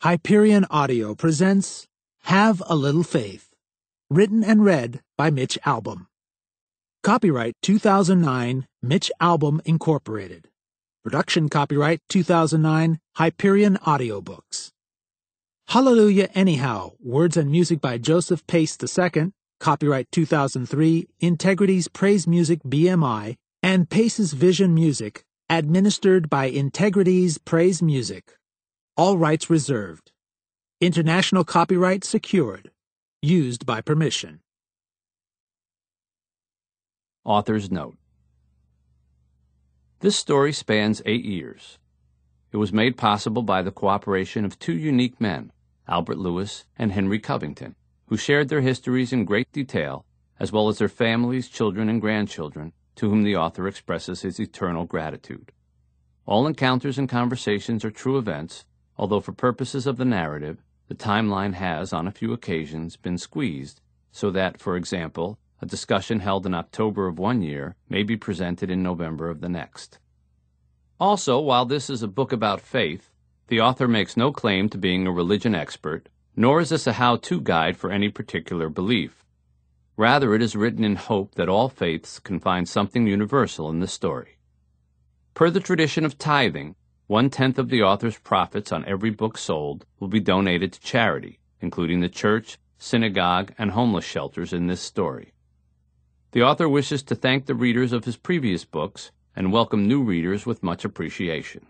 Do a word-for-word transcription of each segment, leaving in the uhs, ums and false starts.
Hyperion Audio presents Have a Little Faith, written and read by Mitch Albom. Copyright two thousand nine, Mitch Albom Incorporated. Production copyright two thousand nine, Hyperion Audiobooks. Hallelujah Anyhow, words and music by Joseph Pace the Second, copyright two thousand three, Integrity's Praise Music B M I, and Pace's Vision Music, administered by Integrity's Praise Music. All rights reserved. International copyright secured. Used by permission. Author's note. This story spans eight years. It was made possible by the cooperation of two unique men, Albert Lewis and Henry Covington, who shared their histories in great detail, as well as their families, children, and grandchildren, to whom the author expresses his eternal gratitude. All encounters and conversations are true events, although for purposes of the narrative, the timeline has, on a few occasions, been squeezed so that, for example, a discussion held in October of one year may be presented in November of the next. Also, while this is a book about faith, the author makes no claim to being a religion expert, nor is this a how-to guide for any particular belief. Rather, it is written in hope that all faiths can find something universal in the story. Per the tradition of tithing, one-tenth of the author's profits on every book sold will be donated to charity, including the church, synagogue, and homeless shelters in this story. The author wishes to thank the readers of his previous books and welcome new readers with much appreciation.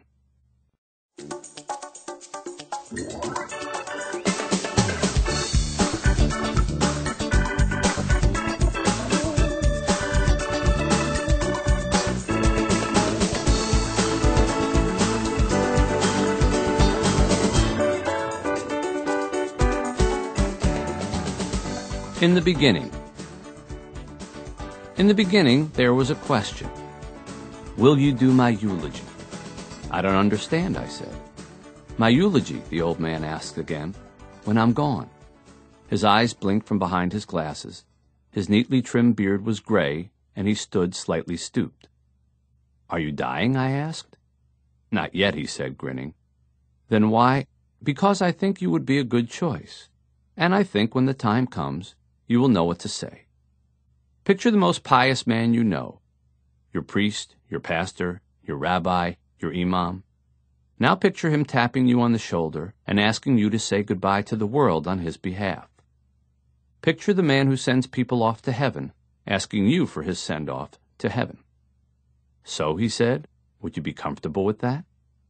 In the beginning. In the beginning, there was a question. Will you do my eulogy? I don't understand, I said. My eulogy, the old man asked again, when I'm gone. His eyes blinked from behind his glasses. His neatly trimmed beard was gray, and he stood slightly stooped. Are you dying? I asked. Not yet, he said, grinning. Then why? Because I think you would be a good choice. And I think when the time comes, you will know what to say. Picture the most pious man you know, your priest, your pastor, your rabbi, your imam. Now picture him tapping you on the shoulder and asking you to say goodbye to the world on his behalf. Picture the man who sends people off to heaven, asking you for his send-off to heaven. So, he said, would you be comfortable with that?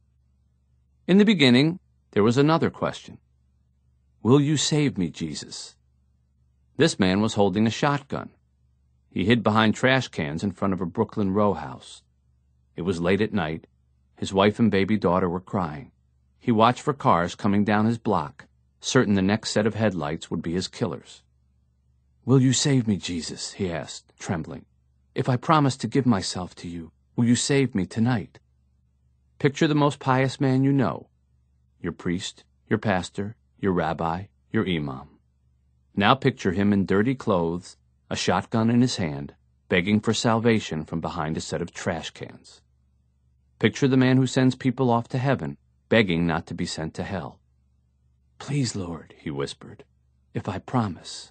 In the beginning, there was another question. Will you save me, Jesus? This man was holding a shotgun. He hid behind trash cans in front of a Brooklyn row house. It was late at night. His wife and baby daughter were crying. He watched for cars coming down his block, certain the next set of headlights would be his killers. Will you save me, Jesus? He asked, trembling. If I promise to give myself to you, will you save me tonight? Picture the most pious man you know, your priest, your pastor, your rabbi, your imam. Now picture him in dirty clothes, a shotgun in his hand, begging for salvation from behind a set of trash cans. Picture the man who sends people off to heaven, begging not to be sent to hell. Please, Lord, he whispered, if I promise.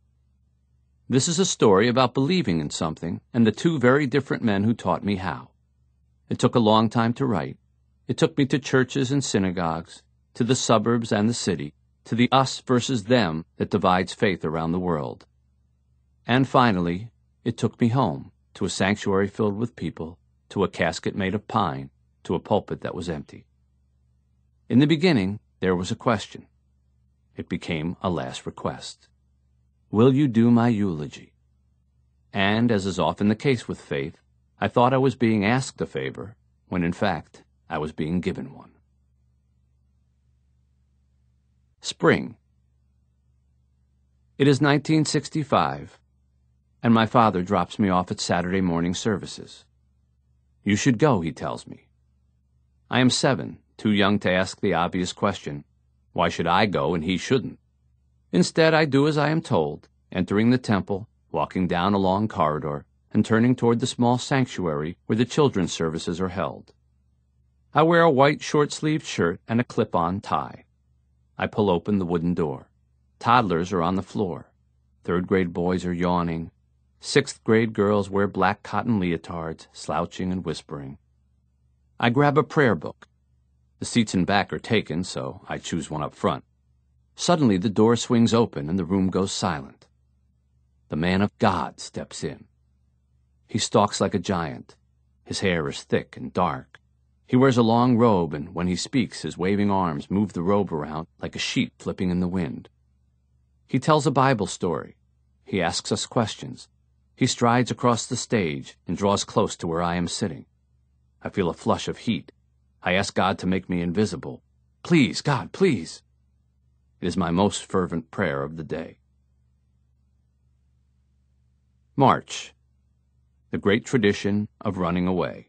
This is a story about believing in something and the two very different men who taught me how. It took a long time to write. It took me to churches and synagogues, to the suburbs and the city, to the us versus them that divides faith around the world. And finally, it took me home, to a sanctuary filled with people, to a casket made of pine, to a pulpit that was empty. In the beginning, there was a question. It became a last request. Will you do my eulogy? And, as is often the case with faith, I thought I was being asked a favor, when in fact, I was being given one. Spring. It is nineteen sixty-five, and my father drops me off at Saturday morning services. You should go, he tells me. I am seven, too young to ask the obvious question, why should I go and he shouldn't? Instead, I do as I am told, entering the temple, walking down a long corridor, and turning toward the small sanctuary where the children's services are held. I wear a white short-sleeved shirt and a clip-on tie. I pull open the wooden door. Toddlers are on the floor. Third-grade boys are yawning. Sixth-grade girls wear black cotton leotards, slouching and whispering. I grab a prayer book. The seats in back are taken, so I choose one up front. Suddenly, the door swings open and the room goes silent. The man of God steps in. He stalks like a giant. His hair is thick and dark. He wears a long robe, and when he speaks, his waving arms move the robe around like a sheet flipping in the wind. He tells a Bible story. He asks us questions. He strides across the stage and draws close to where I am sitting. I feel a flush of heat. I ask God to make me invisible. Please, God, please. It is my most fervent prayer of the day. March. The great tradition of running away.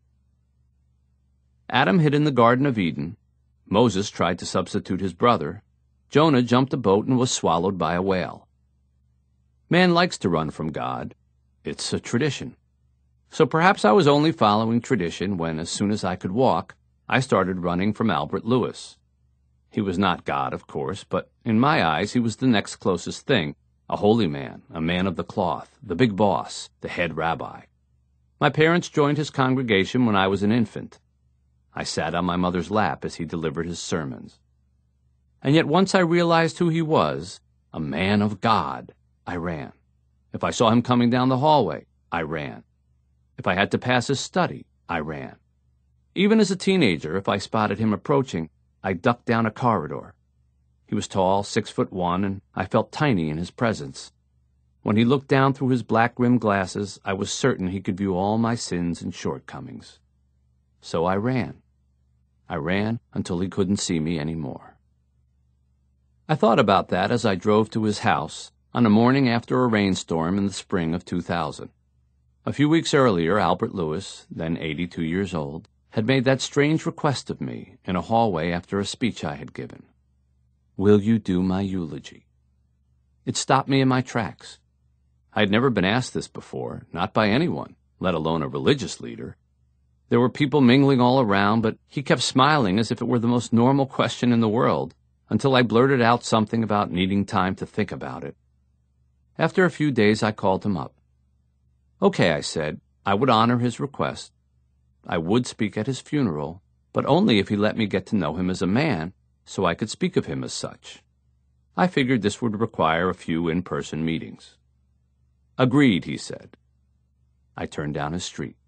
Adam hid in the Garden of Eden. Moses tried to substitute his brother. Jonah jumped a boat and was swallowed by a whale. Man likes to run from God. It's a tradition. So perhaps I was only following tradition when, as soon as I could walk, I started running from Albert Lewis. He was not God, of course, but in my eyes he was the next closest thing, a holy man, a man of the cloth, the big boss, the head rabbi. My parents joined his congregation when I was an infant. I sat on my mother's lap as he delivered his sermons. And yet once I realized who he was, a man of God, I ran. If I saw him coming down the hallway, I ran. If I had to pass his study, I ran. Even as a teenager, if I spotted him approaching, I ducked down a corridor. He was tall, six foot one, and I felt tiny in his presence. When he looked down through his black-rimmed glasses, I was certain he could view all my sins and shortcomings. So I ran. I ran until he couldn't see me anymore. I thought about that as I drove to his house on a morning after a rainstorm in the spring of two thousand. A few weeks earlier, Albert Lewis, then eighty-two years old, had made that strange request of me in a hallway after a speech I had given. Will you do my eulogy? It stopped me in my tracks. I had never been asked this before, not by anyone, let alone a religious leader. There were people mingling all around, but he kept smiling as if it were the most normal question in the world, until I blurted out something about needing time to think about it. After a few days, I called him up. Okay, I said, I would honor his request. I would speak at his funeral, but only if he let me get to know him as a man, so I could speak of him as such. I figured this would require a few in-person meetings. Agreed, he said. I turned down his street.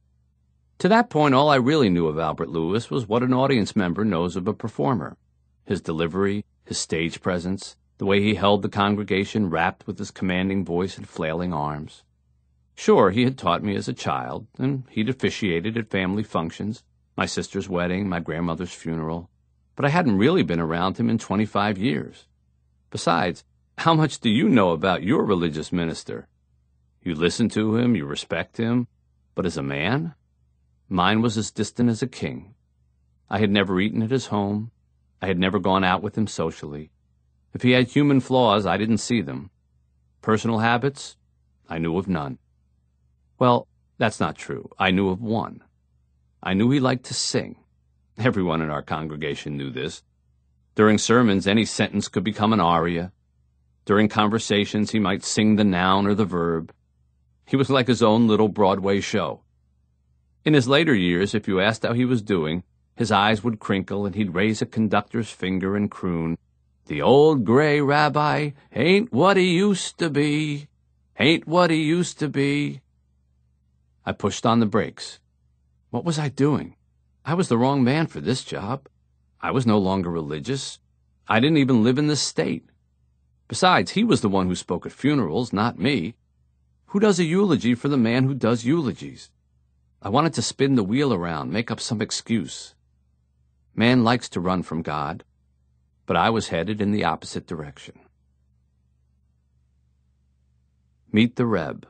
To that point, all I really knew of Albert Lewis was what an audience member knows of a performer. His delivery, his stage presence, the way he held the congregation wrapped with his commanding voice and flailing arms. Sure, he had taught me as a child, and he'd officiated at family functions, my sister's wedding, my grandmother's funeral, but I hadn't really been around him in twenty-five years. Besides, how much do you know about your religious minister? You listen to him, you respect him, but as a man? Mine was as distant as a king. I had never eaten at his home. I had never gone out with him socially. If he had human flaws, I didn't see them. Personal habits? I knew of none. Well, that's not true. I knew of one. I knew he liked to sing. Everyone in our congregation knew this. During sermons, any sentence could become an aria. During conversations, he might sing the noun or the verb. He was like his own little Broadway show. In his later years, if you asked how he was doing, his eyes would crinkle and he'd raise a conductor's finger and croon, "The old gray rabbi ain't what he used to be, ain't what he used to be." I pushed on the brakes. What was I doing? I was the wrong man for this job. I was no longer religious. I didn't even live in this state. Besides, he was the one who spoke at funerals, not me. Who does a eulogy for the man who does eulogies? I wanted to spin the wheel around, make up some excuse. Man likes to run from God, but I was headed in the opposite direction. Meet the Reb.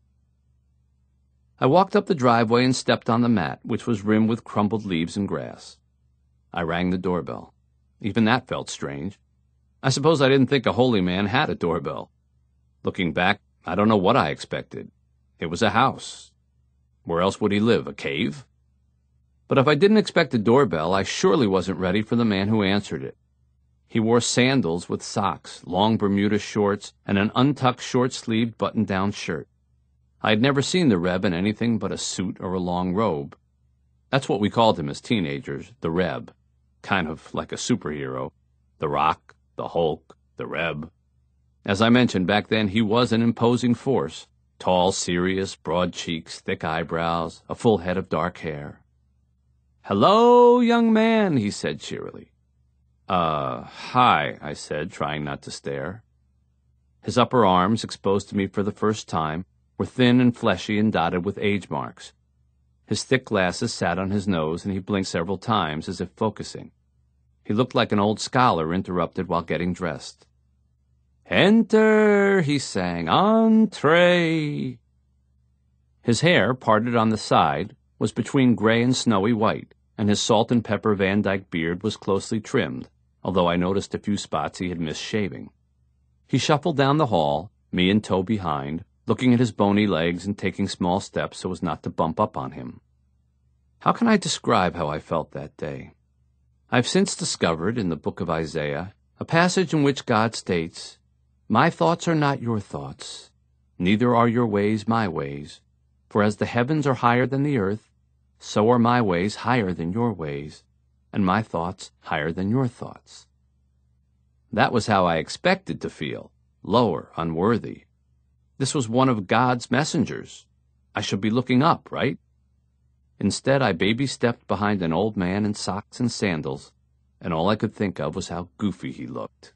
I walked up the driveway and stepped on the mat, which was rimmed with crumbled leaves and grass. I rang the doorbell. Even that felt strange. I suppose I didn't think a holy man had a doorbell. Looking back, I don't know what I expected. It was a house. Where else would he live, a cave? But if I didn't expect a doorbell, I surely wasn't ready for the man who answered it. He wore sandals with socks, long Bermuda shorts, and an untucked short-sleeved button-down shirt. I had never seen the Reb in anything but a suit or a long robe. That's what we called him as teenagers, the Reb, kind of like a superhero. The Rock, the Hulk, the Reb. As I mentioned, back then he was an imposing force. Tall, serious, broad cheeks, thick eyebrows, a full head of dark hair. "Hello, young man," he said cheerily. Uh, hi, I said, trying not to stare. His upper arms, exposed to me for the first time, were thin and fleshy and dotted with age marks. His thick glasses sat on his nose, and he blinked several times as if focusing. He looked like an old scholar interrupted while getting dressed. "Enter," he sang, "entree." His hair, parted on the side, was between gray and snowy white, and his salt and pepper Van Dyke beard was closely trimmed, although I noticed a few spots he had missed shaving. He shuffled down the hall, me in tow behind, looking at his bony legs and taking small steps so as not to bump up on him. How can I describe how I felt that day? I've since discovered, in the book of Isaiah, a passage in which God states, "My thoughts are not your thoughts, neither are your ways my ways. For as the heavens are higher than the earth, so are my ways higher than your ways, and my thoughts higher than your thoughts." That was how I expected to feel, lower, unworthy. This was one of God's messengers. I should be looking up, right? Instead, I baby-stepped behind an old man in socks and sandals, and all I could think of was how goofy he looked.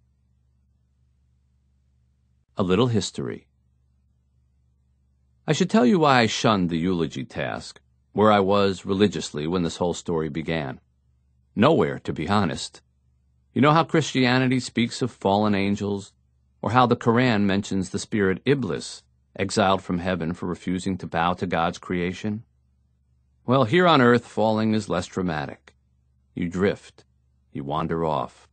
A little history. I should tell you why I shunned the eulogy task, where I was religiously when this whole story began. Nowhere, to be honest. You know how Christianity speaks of fallen angels, or how the Quran mentions the spirit Iblis, exiled from heaven for refusing to bow to God's creation? Well, here on earth, falling is less dramatic. You drift. You wander off.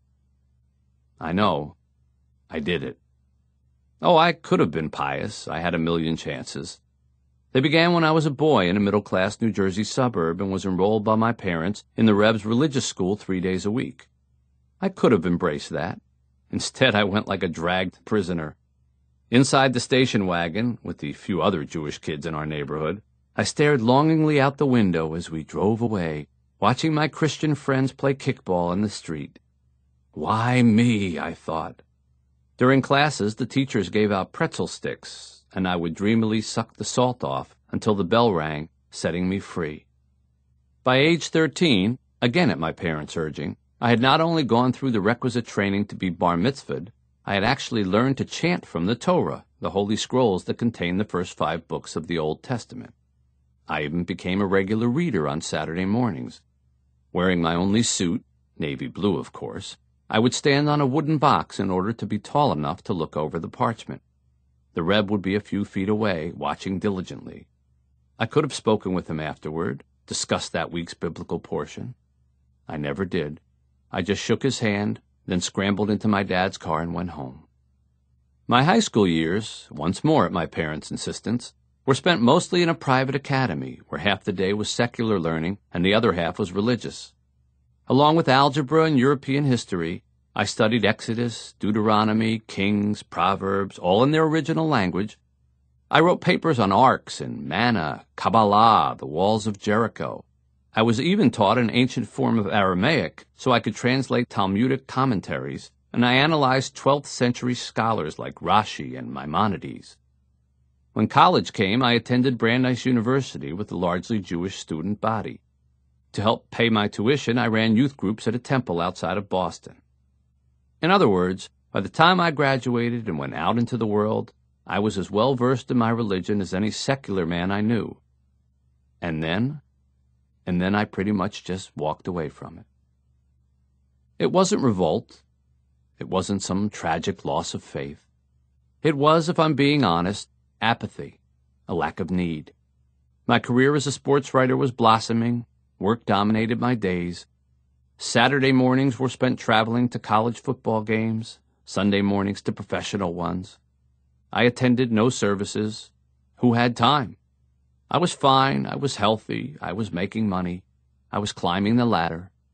I know. I did it. Oh, I could have been pious. I had a million chances. They began when I was a boy in a middle-class New Jersey suburb and was enrolled by my parents in the Reb's religious school three days a week. I could have embraced that. Instead, I went like a dragged prisoner. Inside the station wagon, with the few other Jewish kids in our neighborhood, I stared longingly out the window as we drove away, watching my Christian friends play kickball in the street. Why me, I thought. During classes, the teachers gave out pretzel sticks, and I would dreamily suck the salt off until the bell rang, setting me free. By age thirteen, again at my parents' urging, I had not only gone through the requisite training to be bar mitzvahed, I had actually learned to chant from the Torah, the holy scrolls that contain the first five books of the Old Testament. I even became a regular reader on Saturday mornings. Wearing my only suit, navy blue of course, I would stand on a wooden box in order to be tall enough to look over the parchment. The Reb would be a few feet away, watching diligently. I could have spoken with him afterward, discussed that week's biblical portion. I never did. I just shook his hand, then scrambled into my dad's car and went home. My high school years, once more at my parents' insistence, were spent mostly in a private academy where half the day was secular learning and the other half was religious. Along with algebra and European history, I studied Exodus, Deuteronomy, Kings, Proverbs, all in their original language. I wrote papers on arcs and manna, Kabbalah, the walls of Jericho. I was even taught an ancient form of Aramaic so I could translate Talmudic commentaries, and I analyzed twelfth century scholars like Rashi and Maimonides. When college came, I attended Brandeis University with a largely Jewish student body. To help pay my tuition, I ran youth groups at a temple outside of Boston. In other words, by the time I graduated and went out into the world, I was as well versed in my religion as any secular man I knew. And then, and then I pretty much just walked away from it. It wasn't revolt. It wasn't some tragic loss of faith. It was, if I'm being honest, apathy, a lack of need. My career as a sports writer was blossoming. Work dominated my days. Saturday mornings were spent traveling to college football games, Sunday mornings to professional ones. I attended no services. Who had time? I was fine, I was healthy, I was making money, I was climbing the ladder.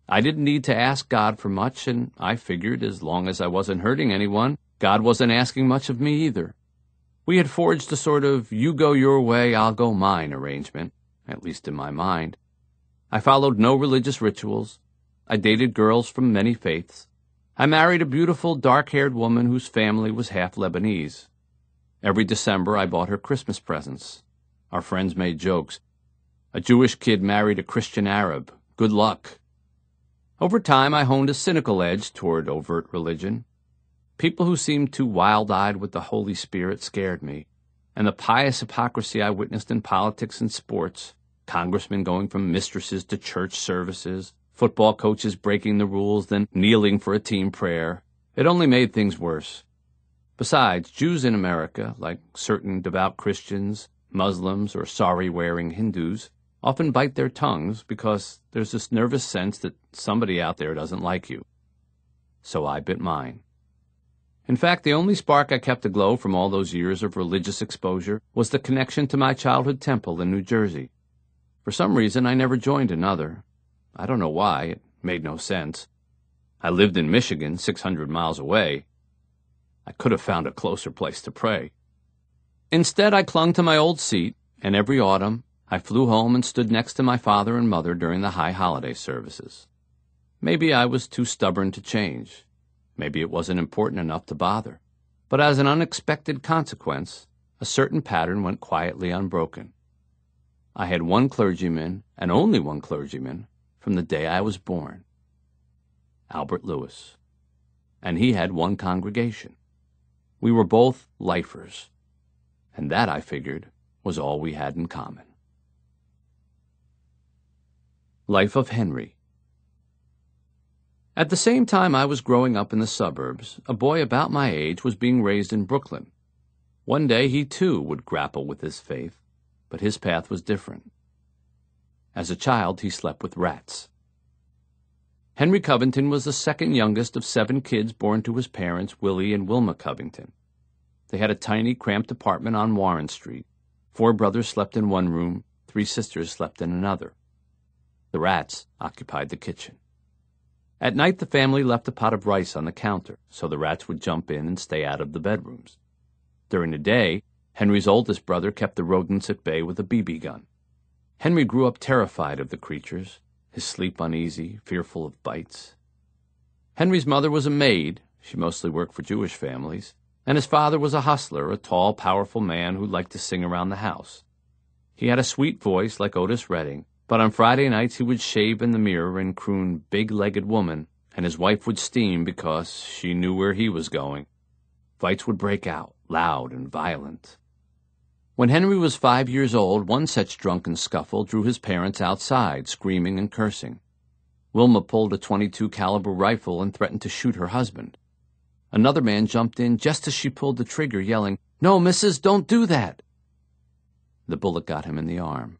I didn't need to ask God for much, and I figured as long as I wasn't hurting anyone, God wasn't asking much of me either. We had forged a sort of you go your way, I'll go mine arrangement, at least in my mind. I followed no religious rituals. I dated girls from many faiths. I married a beautiful, dark-haired woman whose family was half Lebanese. Every December I bought her Christmas presents. Our friends made jokes. A Jewish kid married a Christian Arab. Good luck. Over time I honed a cynical edge toward overt religion. People who seemed too wild-eyed with the Holy Spirit scared me, and the pious hypocrisy I witnessed in politics and sports, congressmen going from mistresses to church services, football coaches breaking the rules, then kneeling for a team prayer, it only made things worse. Besides, Jews in America, like certain devout Christians, Muslims, or sari-wearing Hindus, often bite their tongues because there's this nervous sense that somebody out there doesn't like you. So I bit mine. In fact, the only spark I kept aglow from all those years of religious exposure was the connection to my childhood temple in New Jersey. For some reason, I never joined another. I don't know why. It made no sense. I lived in Michigan, six hundred miles away. I could have found a closer place to pray. Instead, I clung to my old seat, and every autumn, I flew home and stood next to my father and mother during the high holiday services. Maybe I was too stubborn to change. Maybe it wasn't important enough to bother. But as an unexpected consequence, a certain pattern went quietly unbroken. I had one clergyman, and only one clergyman, from the day I was born. Albert Lewis. And he had one congregation. We were both lifers. And that, I figured, was all we had in common. Life of Henry. At the same time I was growing up in the suburbs, a boy about my age was being raised in Brooklyn. One day he too would grapple with his faith, but his path was different. As a child he slept with rats. Henry Covington was the second youngest of seven kids born to his parents, Willie and Wilma Covington. They had a tiny, cramped apartment on Warren Street. Four brothers slept in one room, three sisters slept in another. The rats occupied the kitchen. At night the family left a pot of rice on the counter, so the rats would jump in and stay out of the bedrooms. During the day, Henry's oldest brother kept the rodents at bay with a B B gun. Henry grew up terrified of the creatures, his sleep uneasy, fearful of bites. Henry's mother was a maid, she mostly worked for Jewish families, and his father was a hustler, a tall, powerful man who liked to sing around the house. He had a sweet voice like Otis Redding, but on Friday nights he would shave in the mirror and croon Big-Legged Woman, and his wife would steam because she knew where he was going. Fights would break out, loud and violent. When Henry was five years old, one such drunken scuffle drew his parents outside, screaming and cursing. Wilma pulled a twenty-two caliber rifle and threatened to shoot her husband. Another man jumped in just as she pulled the trigger, yelling, "No, missus, don't do that!" The bullet got him in the arm.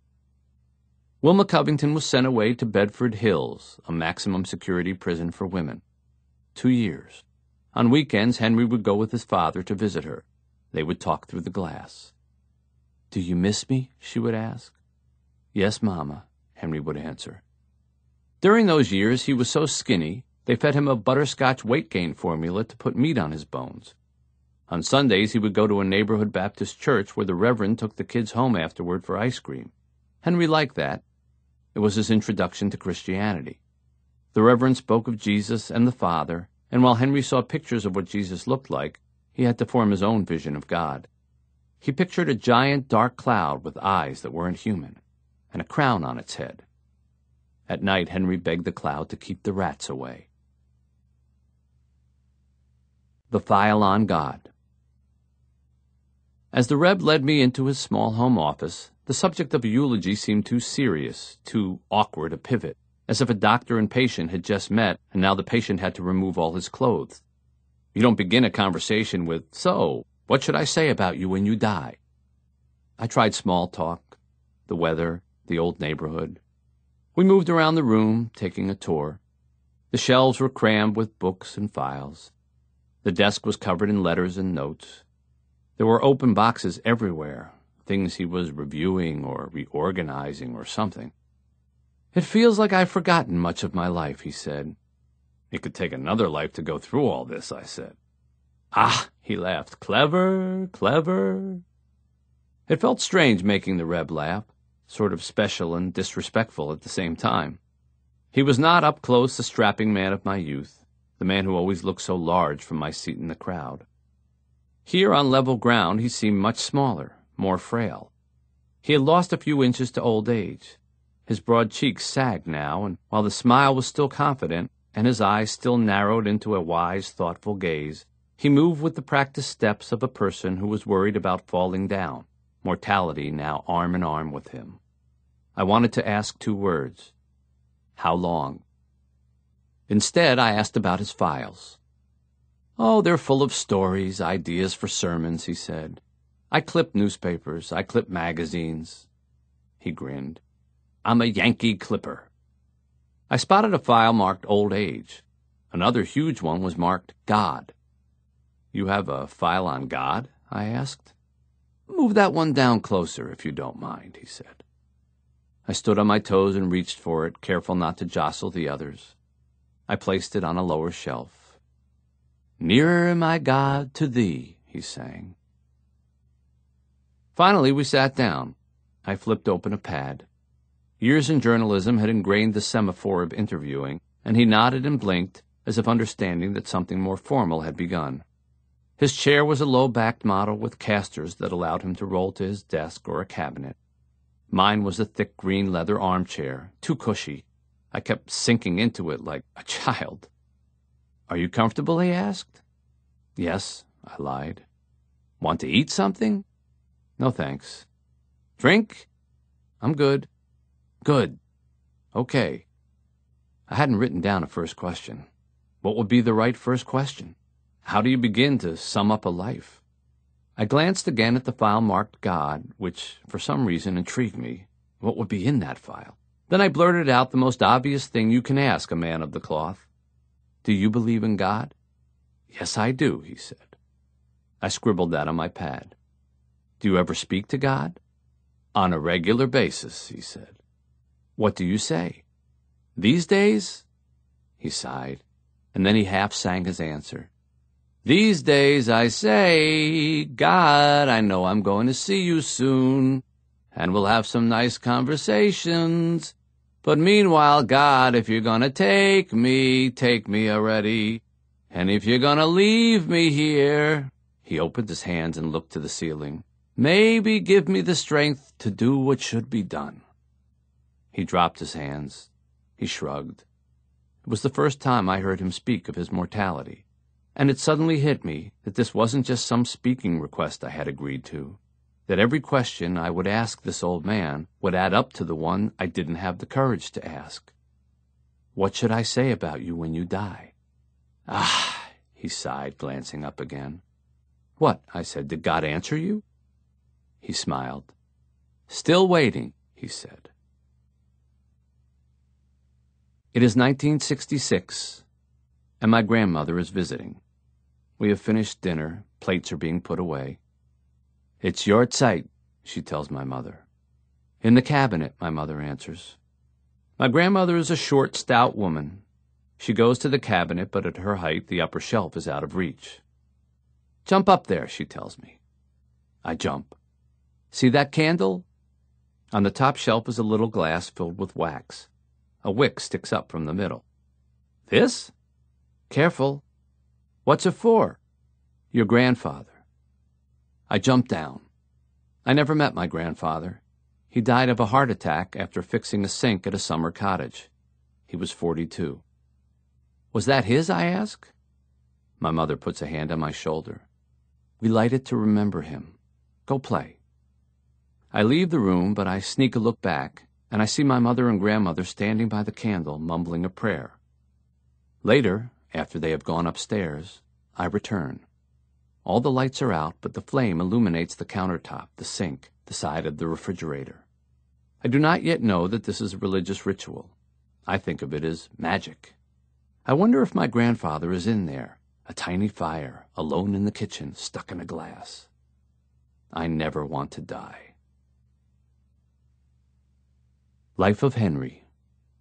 Wilma Covington was sent away to Bedford Hills, a maximum security prison for women. Two years. On weekends, Henry would go with his father to visit her. They would talk through the glass. "Do you miss me?" she would ask. "Yes, Mama," Henry would answer. During those years, he was so skinny, they fed him a butterscotch weight gain formula to put meat on his bones. On Sundays, he would go to a neighborhood Baptist church where the Reverend took the kids home afterward for ice cream. Henry liked that. It was his introduction to Christianity. The Reverend spoke of Jesus and the Father, and while Henry saw pictures of what Jesus looked like, he had to form his own vision of God. He pictured a giant dark cloud with eyes that weren't human, and a crown on its head. At night, Henry begged the cloud to keep the rats away. The File on God. As the Reb led me into his small home office, the subject of a eulogy seemed too serious, too awkward a pivot, as if a doctor and patient had just met, and now the patient had to remove all his clothes. You don't begin a conversation with, "So, what should I say about you when you die?" I tried small talk, the weather, the old neighborhood. We moved around the room, taking a tour. The shelves were crammed with books and files. The desk was covered in letters and notes. There were open boxes everywhere, things he was reviewing or reorganizing or something. "It feels like I've forgotten much of my life," he said. "It could take another life to go through all this," I said. "Ah," he laughed, "clever, clever." It felt strange making the Reb laugh, sort of special and disrespectful at the same time. He was not up close the strapping man of my youth, the man who always looked so large from my seat in the crowd. Here on level ground he seemed much smaller, more frail. He had lost a few inches to old age. His broad cheeks sagged now, and while the smile was still confident, and his eyes still narrowed into a wise, thoughtful gaze, he moved with the practiced steps of a person who was worried about falling down, mortality now arm in arm with him. I wanted to ask two words. How long? Instead, I asked about his files. "Oh, they're full of stories, ideas for sermons," he said. "I clip newspapers, I clip magazines." He grinned. "I'm a Yankee clipper." I spotted a file marked Old Age. Another huge one was marked God. "You have a file on God?" I asked. "Move that one down closer, if you don't mind," he said. I stood on my toes and reached for it, careful not to jostle the others. I placed it on a lower shelf. "Nearer, my God, to thee," he sang. Finally, we sat down. I flipped open a pad. Years in journalism had ingrained the semaphore of interviewing, and he nodded and blinked, as if understanding that something more formal had begun. His chair was a low-backed model with casters that allowed him to roll to his desk or a cabinet. Mine was a thick green leather armchair, too cushy. I kept sinking into it like a child. "Are you comfortable?" he asked. "Yes," I lied. "Want to eat something?" "No, thanks." "Drink?" "I'm good." "Good. Okay." I hadn't written down a first question. What would be the right first question? How do you begin to sum up a life? I glanced again at the file marked God, which, for some reason, intrigued me. What would be in that file? Then I blurted out the most obvious thing you can ask a man of the cloth. "Do you believe in God?" "Yes, I do," he said. I scribbled that on my pad. "Do you ever speak to God?" "On a regular basis," he said. "What do you say?" "These days?" He sighed, and then he half sang his answer. "These days I say, God, I know I'm going to see you soon, and we'll have some nice conversations. But meanwhile, God, if you're gonna take me, take me already. And if you're gonna leave me here," he opened his hands and looked to the ceiling, "maybe give me the strength to do what should be done." He dropped his hands. He shrugged. It was the first time I heard him speak of his mortality, and it suddenly hit me that this wasn't just some speaking request I had agreed to, that every question I would ask this old man would add up to the one I didn't have the courage to ask. "What should I say about you when you die?" "Ah," he sighed, glancing up again. "What?" I said. "Did God answer you?" He smiled. "Still waiting," he said. It is nineteen sixty-six, and my grandmother is visiting. We have finished dinner, plates are being put away. "It's your Zeit," she tells my mother. "In the cabinet," my mother answers. My grandmother is a short, stout woman. She goes to the cabinet, but at her height the upper shelf is out of reach. "Jump up there," she tells me. I jump. "See that candle?" On the top shelf is a little glass filled with wax. A wick sticks up from the middle. "This?" "Careful." "What's it for?" "Your grandfather." I jump down. I never met my grandfather. He died of a heart attack after fixing a sink at a summer cottage. He was forty-two. "Was that his?" I ask. My mother puts a hand on my shoulder. "We light it to remember him. Go play." I leave the room, but I sneak a look back, and I see my mother and grandmother standing by the candle, mumbling a prayer. Later, after they have gone upstairs, I return. All the lights are out, but the flame illuminates the countertop, the sink, the side of the refrigerator. I do not yet know that this is a religious ritual. I think of it as magic. I wonder if my grandfather is in there, a tiny fire, alone in the kitchen, stuck in a glass. I never want to die. Life of Henry,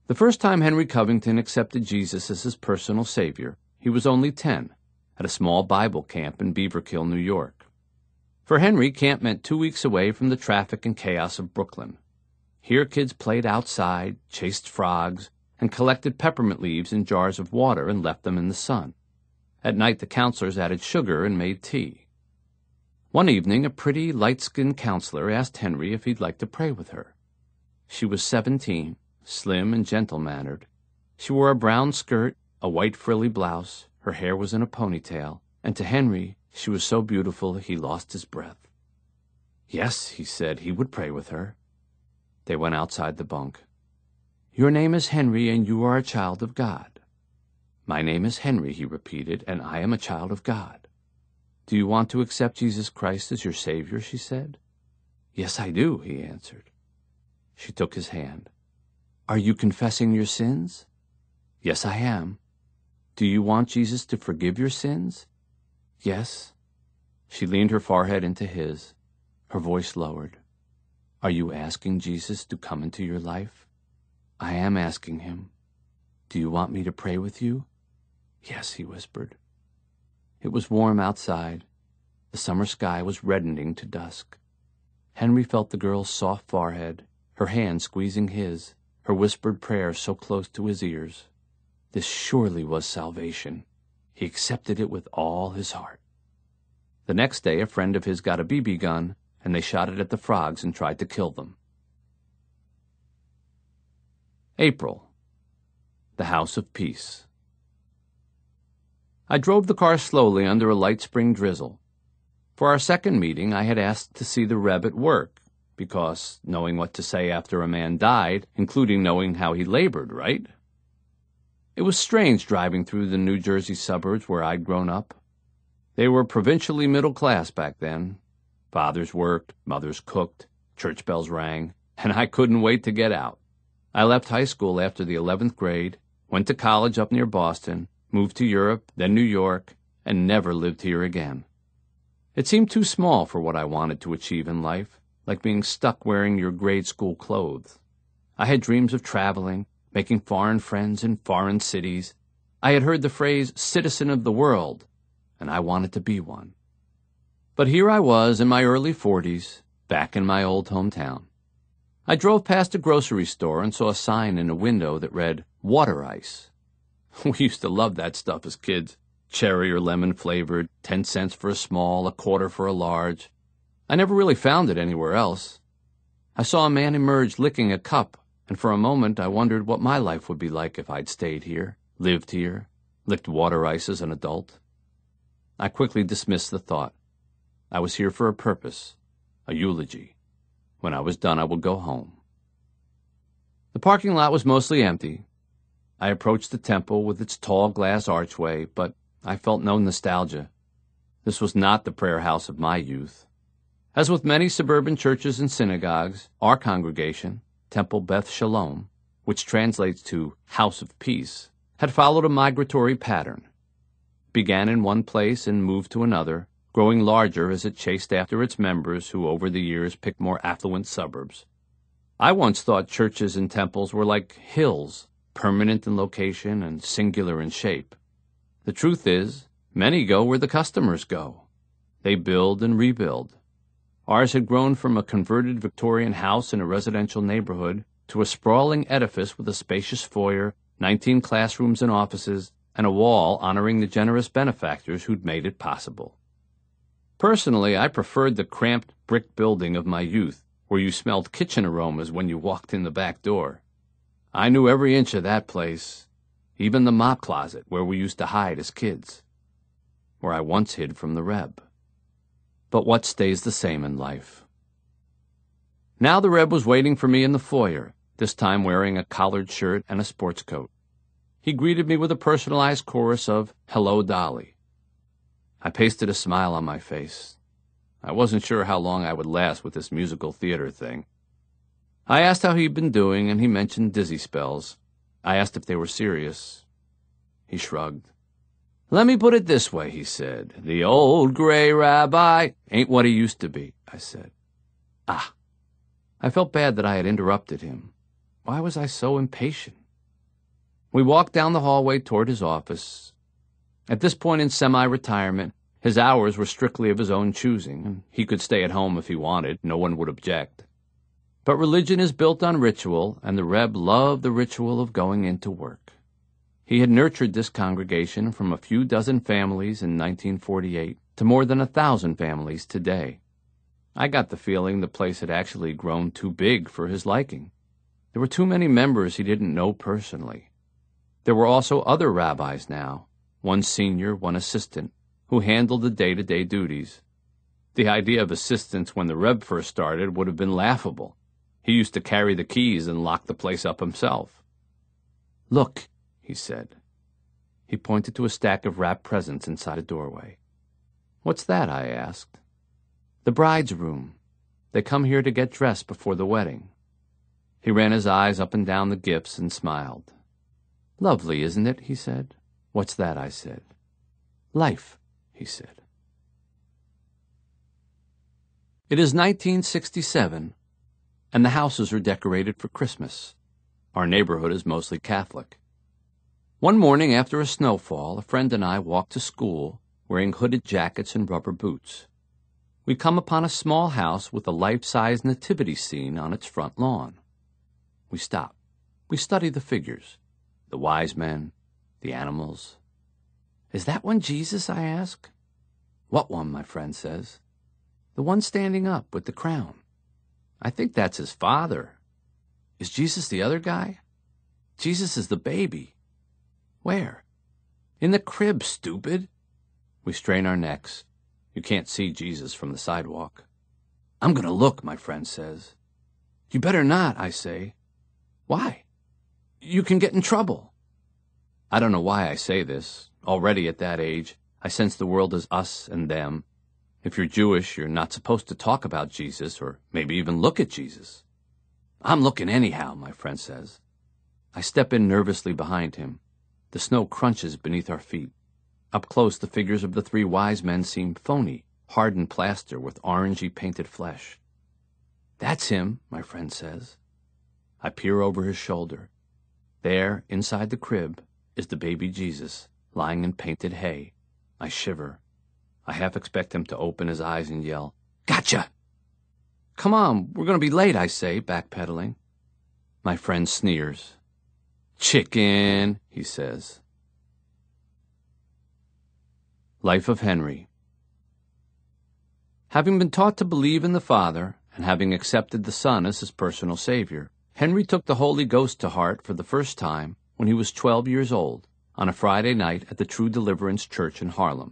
The first time Henry Covington accepted Jesus as his personal savior, he was only ten, at a small Bible camp in Beaverkill, New York. For Henry, camp meant two weeks away from the traffic and chaos of Brooklyn. Here kids played outside, chased frogs, and collected peppermint leaves in jars of water and left them in the sun. At night the counselors added sugar and made tea. One evening a pretty, light-skinned counselor asked Henry if he'd like to pray with her. She was seventeen, slim and gentle-mannered. She wore a brown skirt, a white frilly blouse, her hair was in a ponytail, and to Henry she was so beautiful he lost his breath. Yes, he said, he would pray with her. They went outside the bunk. Your name is Henry, and you are a child of God. My name is Henry, he repeated, and I am a child of God. Do you want to accept Jesus Christ as your Savior, she said. Yes, I do, he answered. She took his hand. Are you confessing your sins? Yes, I am. Do you want Jesus to forgive your sins? Yes. She leaned her forehead into his. Her voice lowered. Are you asking Jesus to come into your life? I am asking him. Do you want me to pray with you? Yes, he whispered. It was warm outside. The summer sky was reddening to dusk. Henry felt the girl's soft forehead, her hand squeezing his, her whispered prayer so close to his ears. This surely was salvation. He accepted it with all his heart. The next day a friend of his got a B B gun, and they shot it at the frogs and tried to kill them. April. The House of Peace. I drove the car slowly under a light spring drizzle. For our second meeting, I had asked to see the Reb at work, because, knowing what to say after a man died, including knowing how he labored, right? It was strange driving through the New Jersey suburbs where I'd grown up. They were provincially middle class back then. Fathers worked, mothers cooked, church bells rang, and I couldn't wait to get out. I left high school after the eleventh grade, went to college up near Boston, moved to Europe, then New York, and never lived here again. It seemed too small for what I wanted to achieve in life, like being stuck wearing your grade school clothes. I had dreams of traveling, making foreign friends in foreign cities. I had heard the phrase citizen of the world, and I wanted to be one. But here I was in my early forties, back in my old hometown. I drove past a grocery store and saw a sign in a window that read, water ice. We used to love that stuff as kids. Cherry or lemon flavored, ten cents for a small, a quarter for a large. I never really found it anywhere else. I saw a man emerge licking a cup, and for a moment I wondered what my life would be like if I'd stayed here, lived here, licked water ice as an adult. I quickly dismissed the thought. I was here for a purpose, a eulogy. When I was done, I would go home. The parking lot was mostly empty. I approached the temple with its tall glass archway, but I felt no nostalgia. This was not the prayer house of my youth. As with many suburban churches and synagogues, our congregation, Temple Beth Shalom, which translates to House of Peace, had followed a migratory pattern. It began in one place and moved to another, growing larger as it chased after its members who over the years picked more affluent suburbs. I once thought churches and temples were like hills, permanent in location and singular in shape. The truth is, many go where the customers go. They build and rebuild. Ours had grown from a converted Victorian house in a residential neighborhood to a sprawling edifice with a spacious foyer, nineteen classrooms and offices, and a wall honoring the generous benefactors who'd made it possible. Personally, I preferred the cramped brick building of my youth, where you smelled kitchen aromas when you walked in the back door. I knew every inch of that place, even the mop closet where we used to hide as kids, where I once hid from the Reb. But what stays the same in life? Now the Reb was waiting for me in the foyer, this time wearing a collared shirt and a sports coat. He greeted me with a personalized chorus of "Hello, Dolly." I pasted a smile on my face. I wasn't sure how long I would last with this musical theater thing. I asked how he'd been doing, and he mentioned dizzy spells. I asked if they were serious. He shrugged. "Let me put it this way," he said. "The old gray rabbi ain't what he used to be," I said. Ah! I felt bad that I had interrupted him. Why was I so impatient? We walked down the hallway toward his office. At this point in semi-retirement, his hours were strictly of his own choosing, and he could stay at home if he wanted. No one would object. But religion is built on ritual, and the Reb loved the ritual of going into work. He had nurtured this congregation from a few dozen families in nineteen forty-eight to more than a thousand families today. I got the feeling the place had actually grown too big for his liking. There were too many members he didn't know personally. There were also other rabbis now, one senior, one assistant, who handled the day-to-day duties. The idea of assistants when the Reb first started would have been laughable. He used to carry the keys and lock the place up himself. "Look," he said. He pointed to a stack of wrapped presents inside a doorway. "What's that?" I asked. "The bride's room. They come here to get dressed before the wedding." He ran his eyes up and down the gifts and smiled. "Lovely, isn't it?" he said. "What's that?" I said. "Life," he said. It is nineteen sixty-seven, and the houses are decorated for Christmas. Our neighborhood is mostly Catholic. One morning after a snowfall, a friend and I walked to school wearing hooded jackets and rubber boots. We come upon a small house with a life-size nativity scene on its front lawn. We stop. We study the figures, the wise men, the animals. "Is that one Jesus?" I ask. "What one?" my friend says. "The one standing up with the crown. I think that's his father. Is Jesus the other guy? Jesus is the baby." "Where?" "In the crib, stupid." We strain our necks. You can't see Jesus from the sidewalk. "I'm going to look," my friend says. "You better not," I say. "Why?" "You can get in trouble." I don't know why I say this. Already at that age, I sense the world as us and them. If you're Jewish, you're not supposed to talk about Jesus or maybe even look at Jesus. "I'm looking anyhow," my friend says. I step in nervously behind him. The snow crunches beneath our feet. Up close, the figures of the three wise men seem phony, hardened plaster with orangey painted flesh. "That's him," my friend says. I peer over his shoulder. There, inside the crib, is the baby Jesus, lying in painted hay. I shiver. I half expect him to open his eyes and yell, "Gotcha!" "Come on, we're going to be late," I say, backpedaling. My friend sneers. "Chicken," he says. Life of Henry. Having been taught to believe in the Father, and having accepted the Son as his personal Savior, Henry took the Holy Ghost to heart for the first time when he was twelve years old, on a Friday night at the True Deliverance Church in Harlem.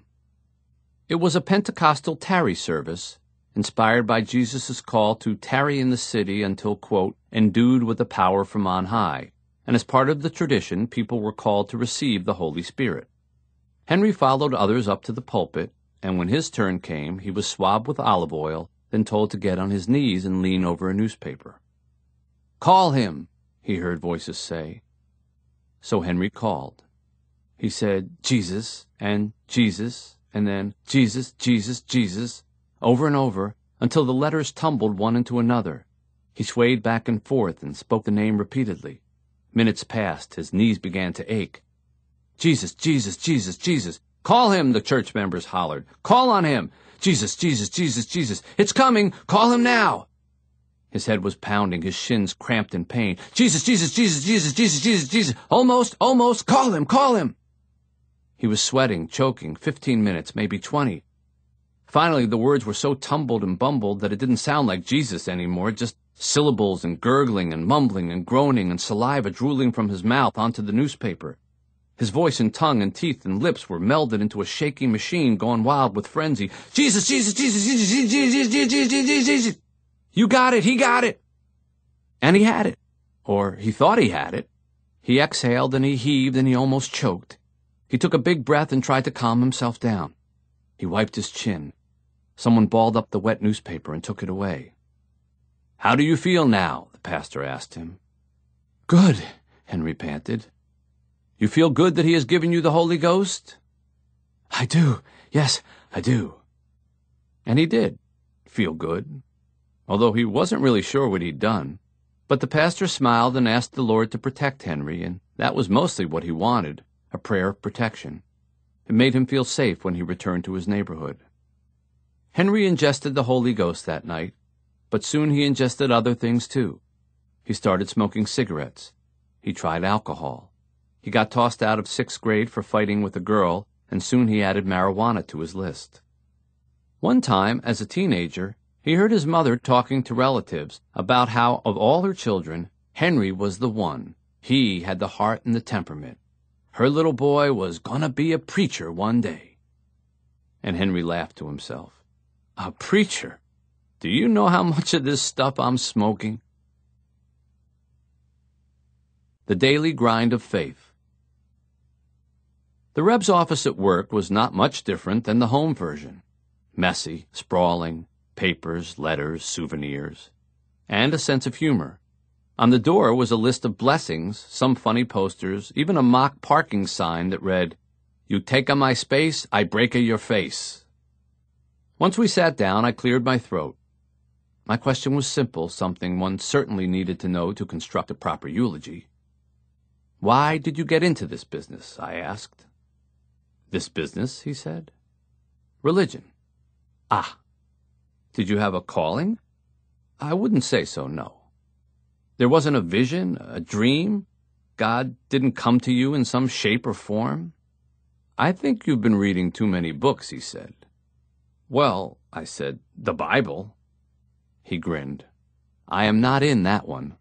It was a Pentecostal tarry service, inspired by Jesus' call to tarry in the city until, quote, endued with the power from on high, and as part of the tradition, people were called to receive the Holy Spirit. Henry followed others up to the pulpit, and when his turn came, he was swabbed with olive oil, then told to get on his knees and lean over a newspaper. "Call him," he heard voices say. So Henry called. He said, "Jesus," and "Jesus," and then "Jesus, Jesus, Jesus," over and over, until the letters tumbled one into another. He swayed back and forth and spoke the name repeatedly. Minutes passed. His knees began to ache. "Jesus, Jesus, Jesus, Jesus. Call him," the church members hollered. "Call on him. Jesus, Jesus, Jesus, Jesus. It's coming. Call him now." His head was pounding, his shins cramped in pain. "Jesus, Jesus, Jesus, Jesus, Jesus, Jesus, Jesus. Almost, almost. Call him, call him." He was sweating, choking, fifteen minutes, maybe twenty. Finally, the words were so tumbled and bumbled that it didn't sound like Jesus anymore, just syllables and gurgling and mumbling and groaning and saliva drooling from his mouth onto the newspaper. His voice and tongue and teeth and lips were melded into a shaky machine gone wild with frenzy. "Jesus, Jesus, Jesus, Jesus, Jesus, Jesus, Jesus, Jesus, Jesus. You got it, he got it." And he had it. Or he thought he had it. He exhaled and he heaved and he almost choked. He took a big breath and tried to calm himself down. He wiped his chin. Someone balled up the wet newspaper and took it away. "How do you feel now?" the pastor asked him. "Good," Henry panted. "You feel good that he has given you the Holy Ghost?" "I do. Yes, I do." And he did feel good, although he wasn't really sure what he'd done. But the pastor smiled and asked the Lord to protect Henry, and that was mostly what he wanted, a prayer of protection. It made him feel safe when he returned to his neighborhood. Henry ingested the Holy Ghost that night, but soon he ingested other things too. He started smoking cigarettes. He tried alcohol. He got tossed out of sixth grade for fighting with a girl, and soon he added marijuana to his list. One time, as a teenager, he heard his mother talking to relatives about how, of all her children, Henry was the one. He had the heart and the temperament. Her little boy was gonna be a preacher one day. And Henry laughed to himself. A preacher? Do you know how much of this stuff I'm smoking? The Daily Grind of Faith. The Reb's office at work was not much different than the home version. Messy, sprawling, papers, letters, souvenirs, and a sense of humor. On the door was a list of blessings, some funny posters, even a mock parking sign that read, "You take a my space, I break a your face." Once we sat down, I cleared my throat. My question was simple, something one certainly needed to know to construct a proper eulogy. "Why did you get into this business?" I asked. "This business?" he said. "Religion." "Ah. Did you have a calling?" "I wouldn't say so, no." "There wasn't a vision, a dream? God didn't come to you in some shape or form?" "I think you've been reading too many books," he said. "Well," I said, "the Bible." He grinned. "I am not in that one."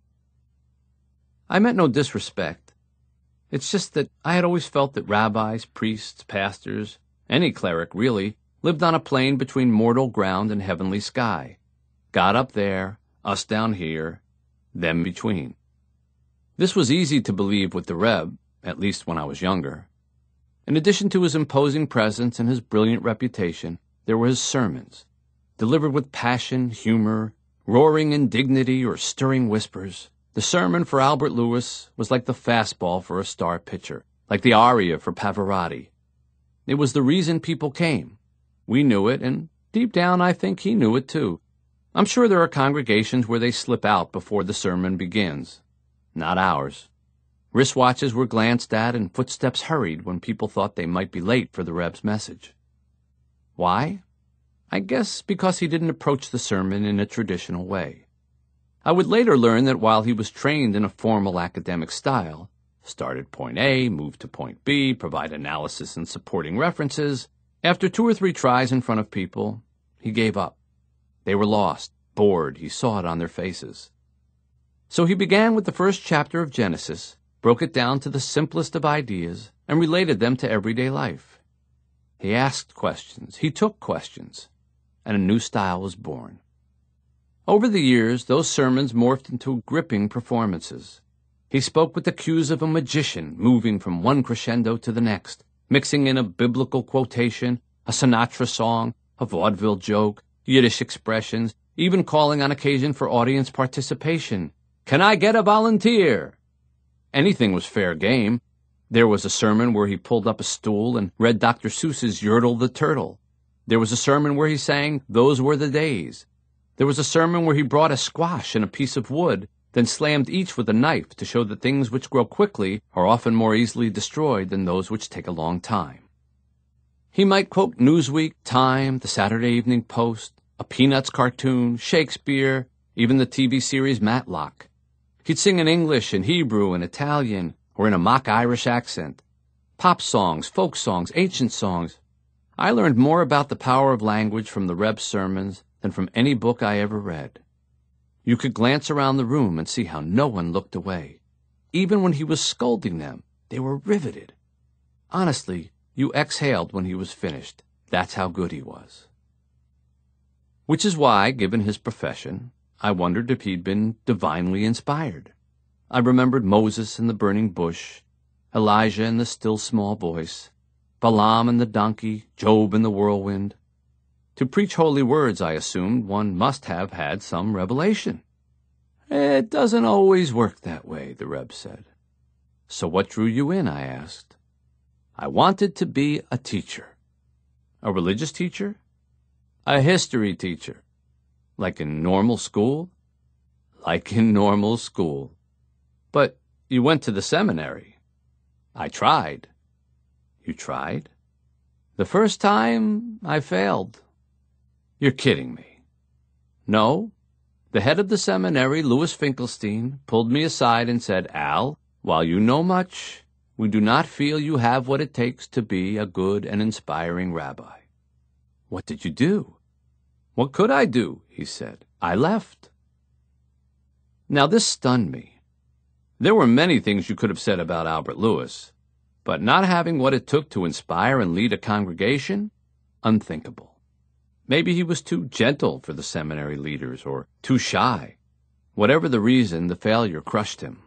I meant no disrespect. It's just that I had always felt that rabbis, priests, pastors, any cleric really, lived on a plane between mortal ground and heavenly sky. God up there, us down here, them between. This was easy to believe with the Reb, at least when I was younger. In addition to his imposing presence and his brilliant reputation, there were his sermons, delivered with passion, humor, roaring indignity, or stirring whispers. The sermon for Albert Lewis was like the fastball for a star pitcher, like the aria for Pavarotti. It was the reason people came. We knew it, and deep down I think he knew it too. I'm sure there are congregations where they slip out before the sermon begins. Not ours. Wristwatches were glanced at and footsteps hurried when people thought they might be late for the Reb's message. Why? I guess because he didn't approach the sermon in a traditional way. I would later learn that while he was trained in a formal academic style, started point A, moved to point B, provide analysis and supporting references, after two or three tries in front of people, he gave up. They were lost, bored, he saw it on their faces. So he began with the first chapter of Genesis, broke it down to the simplest of ideas, and related them to everyday life. He asked questions, he took questions, and a new style was born. Over the years, those sermons morphed into gripping performances. He spoke with the cues of a magician, moving from one crescendo to the next, mixing in a biblical quotation, a Sinatra song, a vaudeville joke, Yiddish expressions, even calling on occasion for audience participation. "Can I get a volunteer?" Anything was fair game. There was a sermon where he pulled up a stool and read Doctor Seuss's Yertle the Turtle. There was a sermon where he sang Those Were the Days. There was a sermon where he brought a squash and a piece of wood, then slammed each with a knife to show that things which grow quickly are often more easily destroyed than those which take a long time. He might quote Newsweek, Time, the Saturday Evening Post, a Peanuts cartoon, Shakespeare, even the T V series Matlock. He'd sing in English and Hebrew and Italian, or in a mock Irish accent. Pop songs, folk songs, ancient songs. I learned more about the power of language from the Reb's sermons than from any book I ever read. You could glance around the room and see how no one looked away. Even when he was scolding them, they were riveted. Honestly, you exhaled when he was finished. That's how good he was. Which is why, given his profession, I wondered if he'd been divinely inspired. I remembered Moses in the burning bush, Elijah in the still small voice, Balaam and the donkey, Job in the whirlwind. To preach holy words, I assumed, one must have had some revelation. It doesn't always work that way, the Reb said. So what drew you in, I asked. I wanted to be a teacher. A religious teacher? A history teacher. Like in normal school? Like in normal school. But you went to the seminary. I tried. You tried? The first time, I failed. You're kidding me. No. The head of the seminary, Louis Finkelstein, pulled me aside and said, Al, while you know much, we do not feel you have what it takes to be a good and inspiring rabbi. What did you do? What could I do? He said. I left. Now this stunned me. There were many things you could have said about Albert Lewis, but not having what it took to inspire and lead a congregation? Unthinkable. Maybe he was too gentle for the seminary leaders, or too shy. Whatever the reason, the failure crushed him.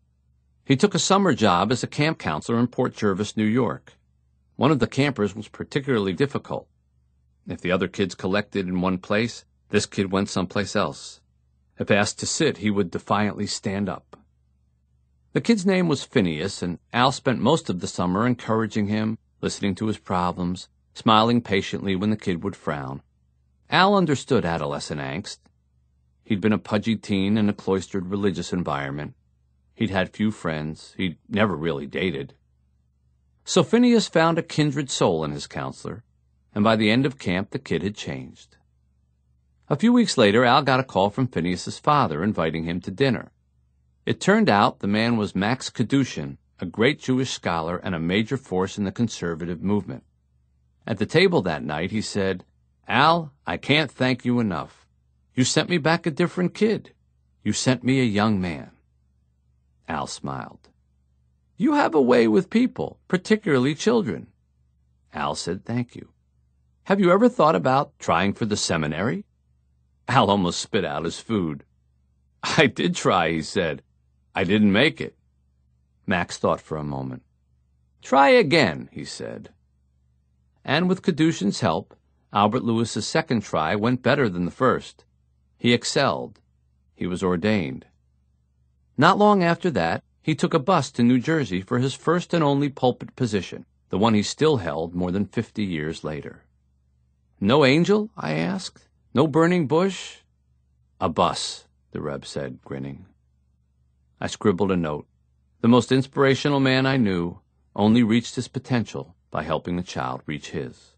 He took a summer job as a camp counselor in Port Jervis, New York. One of the campers was particularly difficult. If the other kids collected in one place, this kid went someplace else. If asked to sit, he would defiantly stand up. The kid's name was Phineas, and Al spent most of the summer encouraging him, listening to his problems, smiling patiently when the kid would frown. Al understood adolescent angst. He'd been a pudgy teen in a cloistered religious environment. He'd had few friends. He'd never really dated. So Phineas found a kindred soul in his counselor, and by the end of camp the kid had changed. A few weeks later, Al got a call from Phineas's father inviting him to dinner. It turned out the man was Max Kadushin, a great Jewish scholar and a major force in the conservative movement. At the table that night, he said, Al, I can't thank you enough. You sent me back a different kid. You sent me a young man. Al smiled. You have a way with people, particularly children. Al said thank you. Have you ever thought about trying for the seminary? Al almost spit out his food. I did try, he said. I didn't make it. Max thought for a moment. Try again, he said. And with Kadushin's help, Albert Lewis's second try went better than the first. He excelled. He was ordained. Not long after that, he took a bus to New Jersey for his first and only pulpit position, the one he still held more than fifty years later. No angel? I asked. No burning bush? A bus, the Reb said, grinning. I scribbled a note. The most inspirational man I knew only reached his potential by helping a child reach his.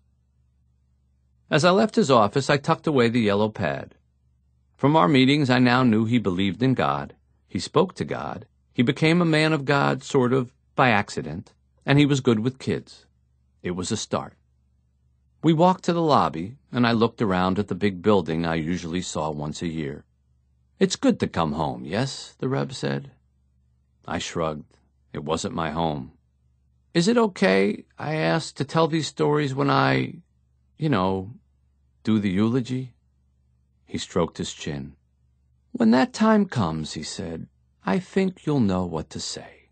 As I left his office, I tucked away the yellow pad. From our meetings, I now knew he believed in God, he spoke to God, he became a man of God sort of by accident, and he was good with kids. It was a start. We walked to the lobby, and I looked around at the big building I usually saw once a year. It's good to come home, yes? The Reb said. I shrugged. It wasn't my home. Is it okay, I asked, to tell these stories when I, you know, do the eulogy? He stroked his chin. When that time comes, he said, I think you'll know what to say.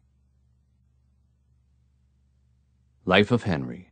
Life of Henry.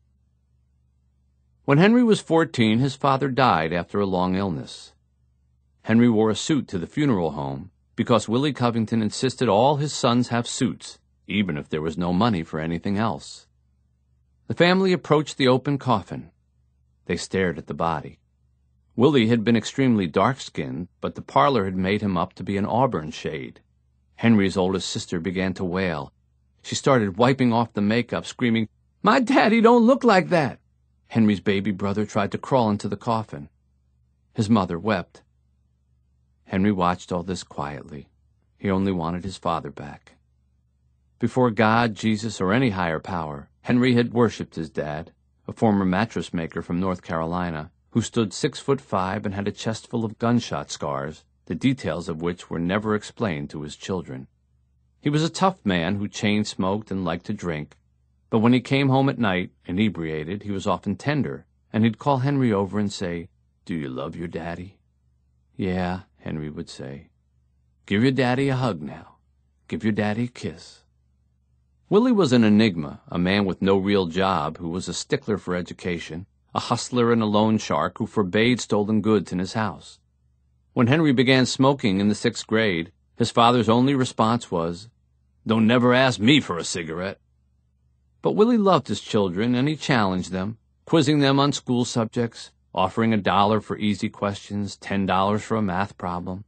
When Henry was fourteen, his father died after a long illness. Henry wore a suit to the funeral home because Willie Covington insisted all his sons have suits, even if there was no money for anything else. The family approached the open coffin. They stared at the body. Willie had been extremely dark-skinned, but the parlor had made him up to be an auburn shade. Henry's oldest sister began to wail. She started wiping off the makeup, screaming, My daddy don't look like that! Henry's baby brother tried to crawl into the coffin. His mother wept. Henry watched all this quietly. He only wanted his father back. Before God, Jesus, or any higher power, Henry had worshipped his dad, a former mattress maker from North Carolina, who stood six foot five and had a chest full of gunshot scars, the details of which were never explained to his children. He was a tough man who chain-smoked and liked to drink, but when he came home at night, inebriated, he was often tender, and he'd call Henry over and say, Do you love your daddy? Yeah, Henry would say. Give your daddy a hug now. Give your daddy a kiss. Willie was an enigma, a man with no real job who was a stickler for education, a hustler and a loan shark who forbade stolen goods in his house. When Henry began smoking in the sixth grade, his father's only response was, Don't never ask me for a cigarette. But Willie loved his children, and he challenged them, quizzing them on school subjects, offering a dollar for easy questions, ten dollars for a math problem.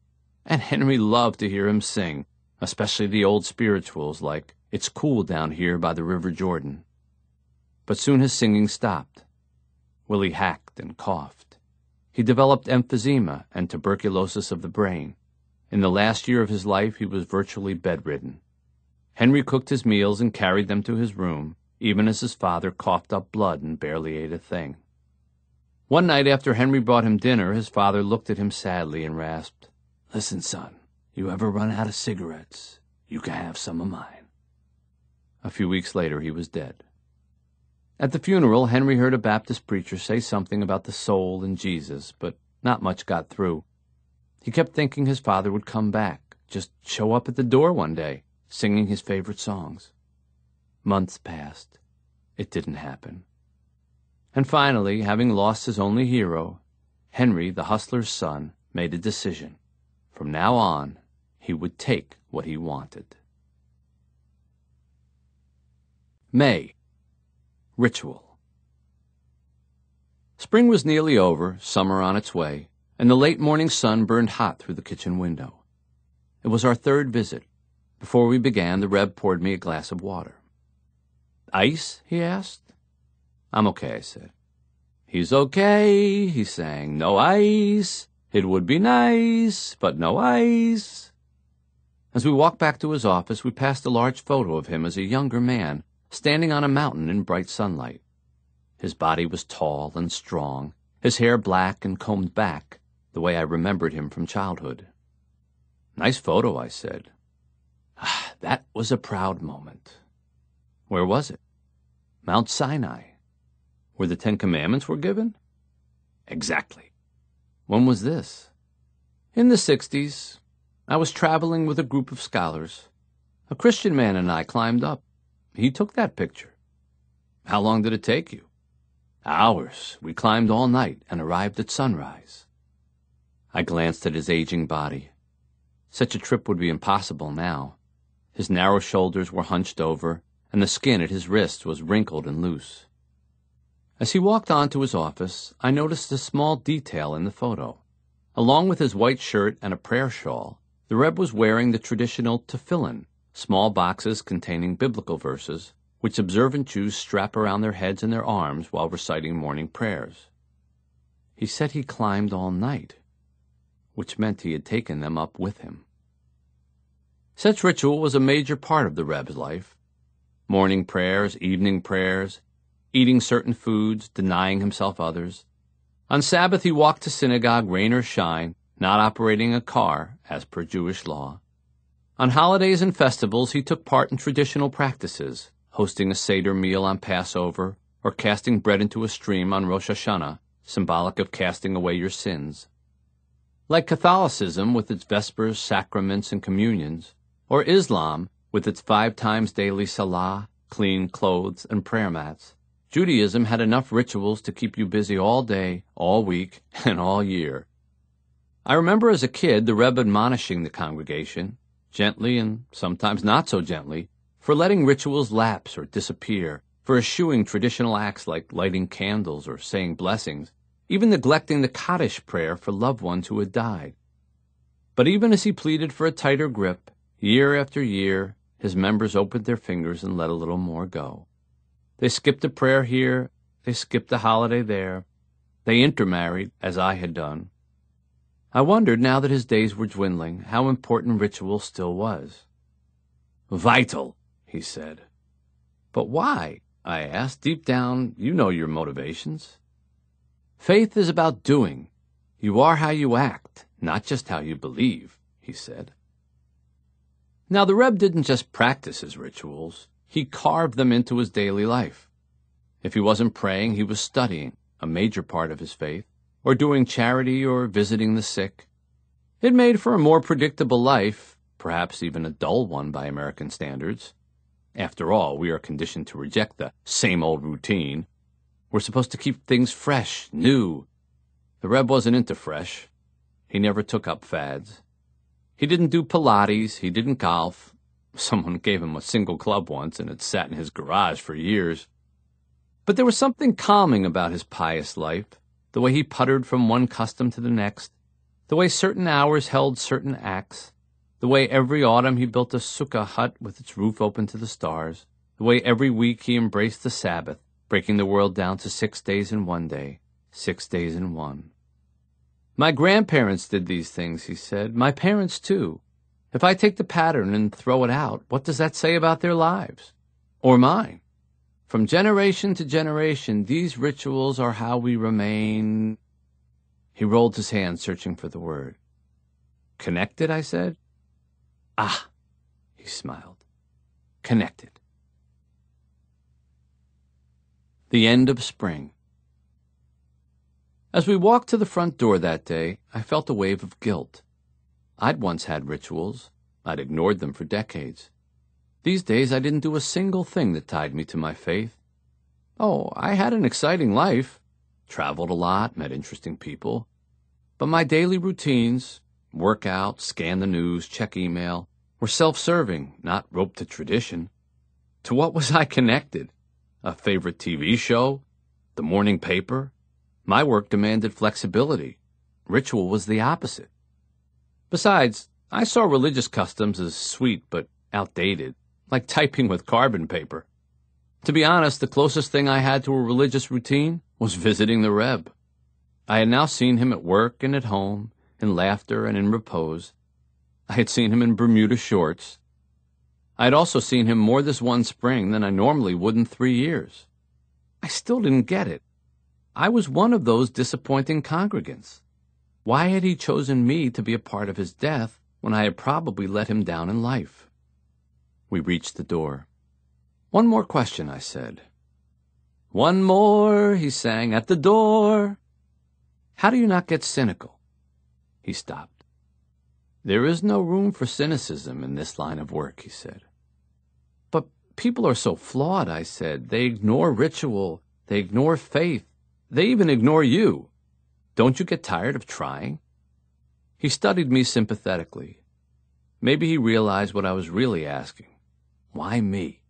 And Henry loved to hear him sing, especially the old spirituals like "It's Cool Down Here by the River Jordan." But soon his singing stopped. Willie hacked and coughed. He developed emphysema and tuberculosis of the brain. In the last year of his life, he was virtually bedridden. Henry cooked his meals and carried them to his room, even as his father coughed up blood and barely ate a thing. One night after Henry brought him dinner, his father looked at him sadly and rasped, "Listen, son, you ever run out of cigarettes, you can have some of mine." A few weeks later, he was dead. At the funeral, Henry heard a Baptist preacher say something about the soul and Jesus, but not much got through. He kept thinking his father would come back, just show up at the door one day, singing his favorite songs. Months passed. It didn't happen. And finally, having lost his only hero, Henry, the hustler's son, made a decision. From now on, he would take what he wanted. May. Ritual. Spring was nearly over, summer on its way, and the late morning sun burned hot through the kitchen window. It was our third visit. Before we began, the Reb poured me a glass of water. "Ice?" he asked. "I'm okay," I said. "He's okay," he sang. "No ice. It would be nice, but no ice." As we walked back to his office, we passed a large photo of him as a younger man, standing on a mountain in bright sunlight. His body was tall and strong, his hair black and combed back, the way I remembered him from childhood. "Nice photo," I said. Ah, that was a proud moment. Where was it? Mount Sinai, where the Ten Commandments were given? Exactly. When was this? In the sixties. I was traveling with a group of scholars. A Christian man and I climbed up. He took that picture. How long did it take you? Hours. We climbed all night and arrived at sunrise. I glanced at his aging body. Such a trip would be impossible now. His narrow shoulders were hunched over, and the skin at his wrists was wrinkled and loose. As he walked on to his office, I noticed a small detail in the photo. Along with his white shirt and a prayer shawl, the Reb was wearing the traditional tefillin, small boxes containing biblical verses, which observant Jews strap around their heads and their arms while reciting morning prayers. He said he climbed all night, which meant he had taken them up with him. Such ritual was a major part of the Reb's life. Morning prayers, evening prayers, eating certain foods, denying himself others. On Sabbath he walked to synagogue rain or shine, not operating a car, as per Jewish law. On holidays and festivals he took part in traditional practices, hosting a Seder meal on Passover, or casting bread into a stream on Rosh Hashanah, symbolic of casting away your sins. Like Catholicism with its vespers, sacraments, and communions, or Islam with its five times daily salah, clean clothes, and prayer mats, Judaism had enough rituals to keep you busy all day, all week, and all year. I remember as a kid the Rebbe admonishing the congregation, gently and sometimes not so gently, for letting rituals lapse or disappear, for eschewing traditional acts like lighting candles or saying blessings, even neglecting the Kaddish prayer for loved ones who had died. But even as he pleaded for a tighter grip, year after year, his members opened their fingers and let a little more go. They skipped a prayer here, they skipped a holiday there, they intermarried, as I had done. I wondered, now that his days were dwindling, how important ritual still was. "Vital," he said. "But why?" I asked. "Deep down, you know your motivations." "Faith is about doing. You are how you act, not just how you believe," he said. Now, the Reb didn't just practice his rituals. He carved them into his daily life. If he wasn't praying, he was studying, a major part of his faith, or doing charity or visiting the sick. It made for a more predictable life, perhaps even a dull one by American standards. After all, we are conditioned to reject the same old routine. We're supposed to keep things fresh, new. The Reb wasn't into fresh. He never took up fads. He didn't do Pilates, he didn't golf. Someone gave him a single club once, and it sat in his garage for years. But there was something calming about his pious life, the way he puttered from one custom to the next, The way certain hours held certain acts, the way every autumn he built a sukkah hut with its roof open to the stars, the way every week he embraced the Sabbath, breaking the world down to six days in one day, six days in one. My grandparents did these things, he said. My parents, too. If I take the pattern and throw it out, what does that say about their lives? Or mine? From generation to generation, these rituals are how we remain. He rolled his hand, searching for the word. Connected, I said. Ah, he smiled. Connected. The end of spring. As we walked to the front door that day, I felt a wave of guilt. I'd once had rituals. I'd ignored them for decades. These days I didn't do a single thing that tied me to my faith. Oh, I had an exciting life. Traveled a lot, met interesting people. But my daily routines, work out, scan the news, check email, were self-serving, not roped to tradition. To what was I connected? A favorite T V show? The morning paper? My work demanded flexibility. Ritual was the opposite. Besides, I saw religious customs as sweet but outdated, like typing with carbon paper. To be honest, the closest thing I had to a religious routine was visiting the Reb. I had now seen him at work and at home, in laughter and in repose. I had seen him in Bermuda shorts. I had also seen him more this one spring than I normally would in three years. I still didn't get it. I was one of those disappointing congregants. Why had he chosen me to be a part of his death when I had probably let him down in life? We reached the door. One more question, I said. One more, he sang, at the door. How do you not get cynical? He stopped. There is no room for cynicism in this line of work, he said. But people are so flawed, I said. They ignore ritual. They ignore faith. They even ignore you. Don't you get tired of trying? He studied me sympathetically. Maybe he realized what I was really asking. Why me?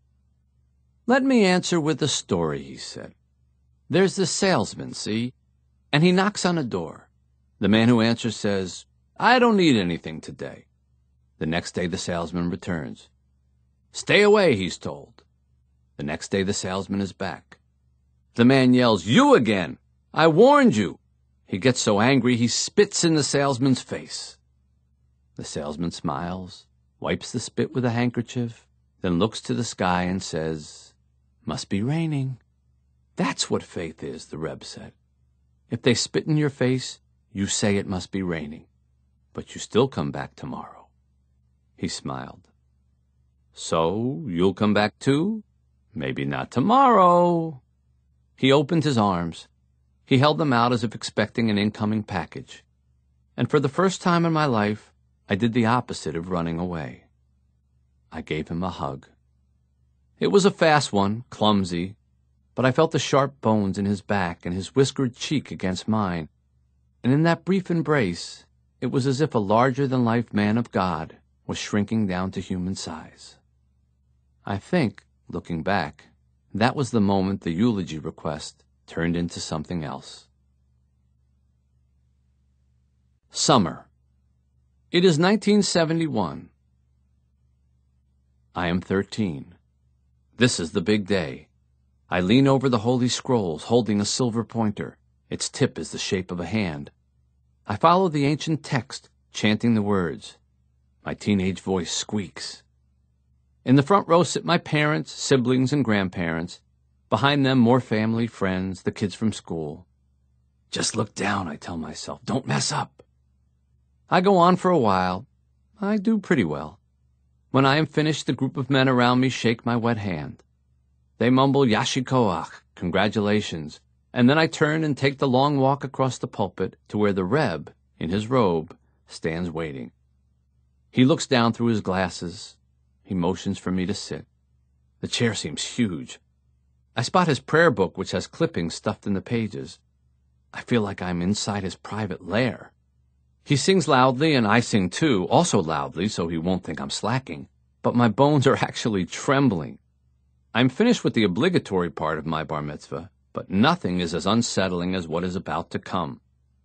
Let me answer with a story, he said. There's this salesman, see? And he knocks on a door. The man who answers says, I don't need anything today. The next day the salesman returns. Stay away, he's told. The next day the salesman is back. The man yells, You again! I warned you! He gets so angry he spits in the salesman's face. The salesman smiles, wipes the spit with a handkerchief, then looks to the sky and says, Must be raining. That's what faith is, the Reb said. If they spit in your face, you say it must be raining, but you still come back tomorrow. He smiled. So, you'll come back too? Maybe not tomorrow. He opened his arms. He held them out as if expecting an incoming package. And for the first time in my life, I did the opposite of running away. I gave him a hug. It was a fast one, clumsy, but I felt the sharp bones in his back and his whiskered cheek against mine, and in that brief embrace, it was as if a larger-than-life man of God was shrinking down to human size. I think, looking back, that was the moment the eulogy request turned into something else. Summer. It is nineteen seventy-one. I am thirteen. This is the big day. I lean over the Holy Scrolls, holding a silver pointer. Its tip is the shape of a hand. I follow the ancient text, chanting the words. My teenage voice squeaks. In the front row sit my parents, siblings, and grandparents. Behind them, more family, friends, the kids from school. Just look down, I tell myself. Don't mess up. I go on for a while. I do pretty well. When I am finished, the group of men around me shake my wet hand. They mumble Yashikoach, congratulations, and then I turn and take the long walk across the pulpit to where the Reb, in his robe, stands waiting. He looks down through his glasses. He motions for me to sit. The chair seems huge. I spot his prayer book, which has clippings stuffed in the pages. I feel like I'm inside his private lair. He sings loudly, and I sing too, also loudly so he won't think I'm slacking, but my bones are actually trembling. I'm finished with the obligatory part of my bar mitzvah, but nothing is as unsettling as what is about to come.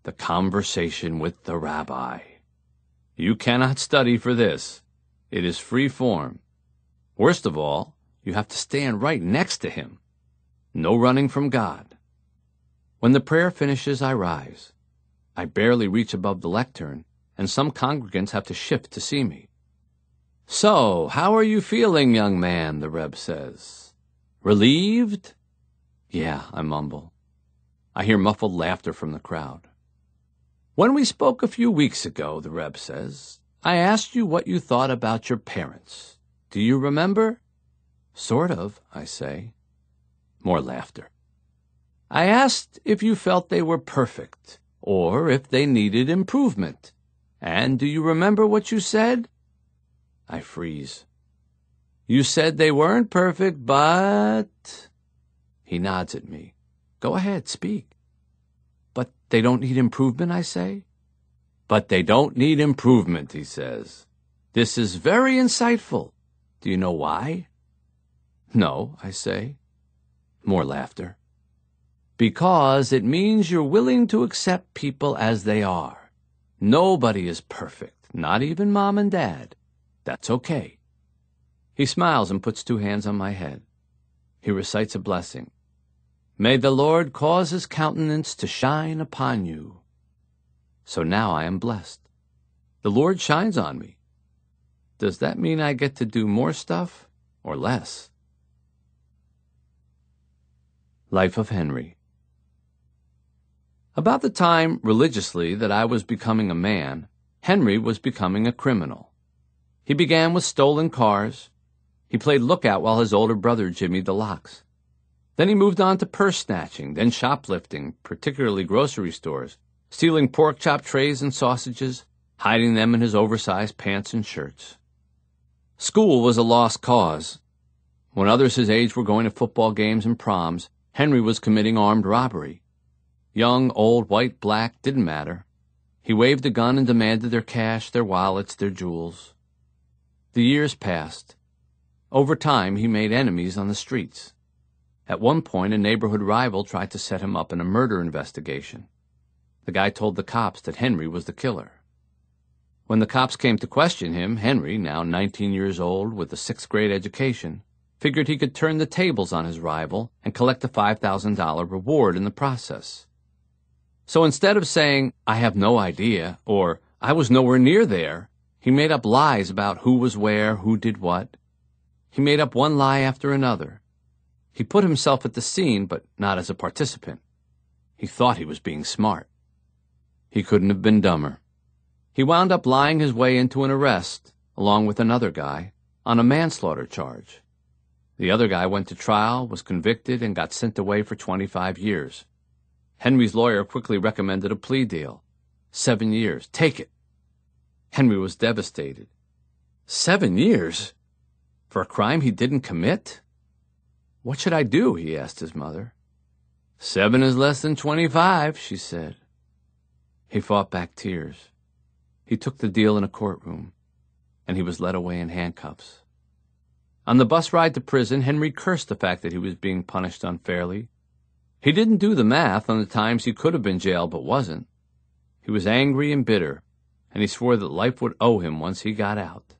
The conversation with the rabbi. You cannot study for this. It is free form. Worst of all, you have to stand right next to him. No running from God. When the prayer finishes, I rise. I barely reach above the lectern, and some congregants have to shift to see me. So, how are you feeling, young man? The Reb says. Relieved? Yeah, I mumble. I hear muffled laughter from the crowd. When we spoke a few weeks ago, the Reb says, I asked you what you thought about your parents. Do you remember? Sort of, I say. More laughter. I asked if you felt they were perfect, or if they needed improvement. And do you remember what you said? I freeze. You said they weren't perfect, but... He nods at me. Go ahead, speak. But they don't need improvement, I say? But they don't need improvement, he says. This is very insightful. Do you know why? No, I say. More laughter. Because it means you're willing to accept people as they are. Nobody is perfect, not even Mom and Dad. That's okay. He smiles and puts two hands on my head. He recites a blessing. May the Lord cause his countenance to shine upon you. So now I am blessed. The Lord shines on me. Does that mean I get to do more stuff or less? Life of Henry. About the time, religiously, that I was becoming a man, Henry was becoming a criminal. He began with stolen cars. He played lookout while his older brother jimmied the locks. Then he moved on to purse snatching, then shoplifting, particularly grocery stores, stealing pork chop trays and sausages, hiding them in his oversized pants and shirts. School was a lost cause. When others his age were going to football games and proms, Henry was committing armed robbery. Young, old, white, black, didn't matter. He waved a gun and demanded their cash, their wallets, their jewels. The years passed. Over time, he made enemies on the streets. At one point, a neighborhood rival tried to set him up in a murder investigation. The guy told the cops that Henry was the killer. When the cops came to question him, Henry, now nineteen years old with a sixth grade education, figured he could turn the tables on his rival and collect a five thousand dollars reward in the process. So instead of saying, I have no idea, or I was nowhere near there, he made up lies about who was where, who did what. He made up one lie after another. He put himself at the scene, but not as a participant. He thought he was being smart. He couldn't have been dumber. He wound up lying his way into an arrest, along with another guy, on a manslaughter charge. The other guy went to trial, was convicted, and got sent away for twenty-five years. Henry's lawyer quickly recommended a plea deal. Seven years. Take it. Henry was devastated. Seven years? For a crime he didn't commit? What should I do? He asked his mother. Seven is less than twenty-five, she said. He fought back tears. He took the deal in a courtroom, and he was led away in handcuffs. On the bus ride to prison, Henry cursed the fact that he was being punished unfairly. He didn't do the math on the times he could have been jailed but wasn't. He was angry and bitter, and he swore that life would owe him once he got out.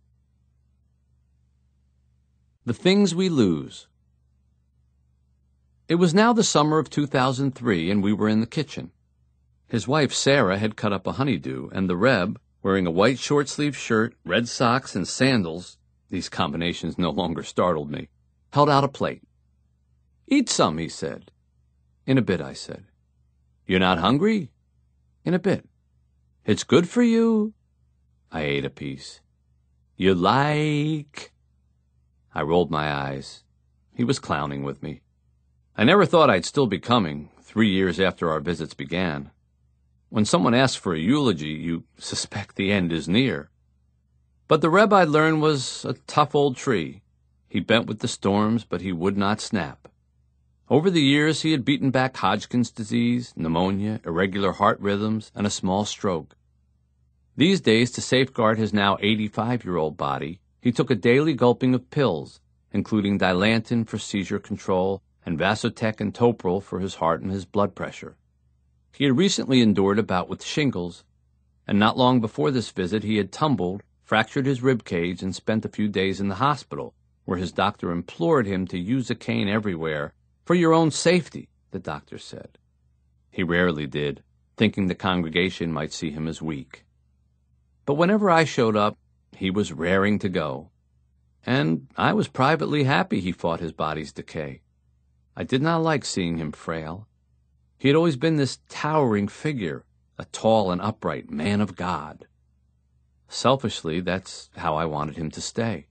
The Things We Lose. It was now the summer of two thousand three, and we were in the kitchen. His wife, Sarah, had cut up a honeydew, and the Reb, wearing a white short-sleeved shirt, red socks, and sandals, these combinations no longer startled me, held out a plate. Eat some, he said. In a bit, I said. You're not hungry? In a bit. It's good for you? I ate a piece. You like? I rolled my eyes. He was clowning with me. I never thought I'd still be coming, three years after our visits began. When someone asks for a eulogy, you suspect the end is near. But the Reb, I'd learned, was a tough old tree. He bent with the storms, but he would not snap. Over the years, he had beaten back Hodgkin's disease, pneumonia, irregular heart rhythms, and a small stroke. These days, to safeguard his now eighty-five-year-old body, he took a daily gulping of pills, including Dilantin for seizure control and Vasotec and Toprol for his heart and his blood pressure. He had recently endured a bout with shingles, and not long before this visit he had tumbled, fractured his rib cage, and spent a few days in the hospital, where his doctor implored him to use a cane everywhere, for your own safety, the doctor said. He rarely did, thinking the congregation might see him as weak. But whenever I showed up, he was raring to go, and I was privately happy he fought his body's decay. I did not like seeing him frail. He had always been this towering figure, a tall and upright man of God. Selfishly, that's how I wanted him to stay.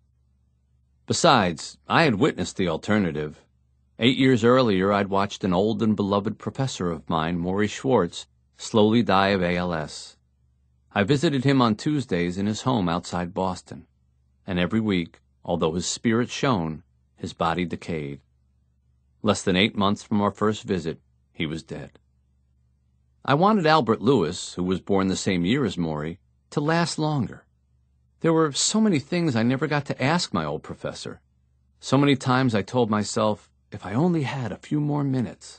Besides, I had witnessed the alternative. Eight years earlier, I'd watched an old and beloved professor of mine, Maury Schwartz, slowly die of A L S. I visited him on Tuesdays in his home outside Boston, and every week, although his spirit shone, his body decayed. Less than eight months from our first visit, he was dead. I wanted Albert Lewis, who was born the same year as Maury, to last longer. There were so many things I never got to ask my old professor. So many times I told myself, if I only had a few more minutes.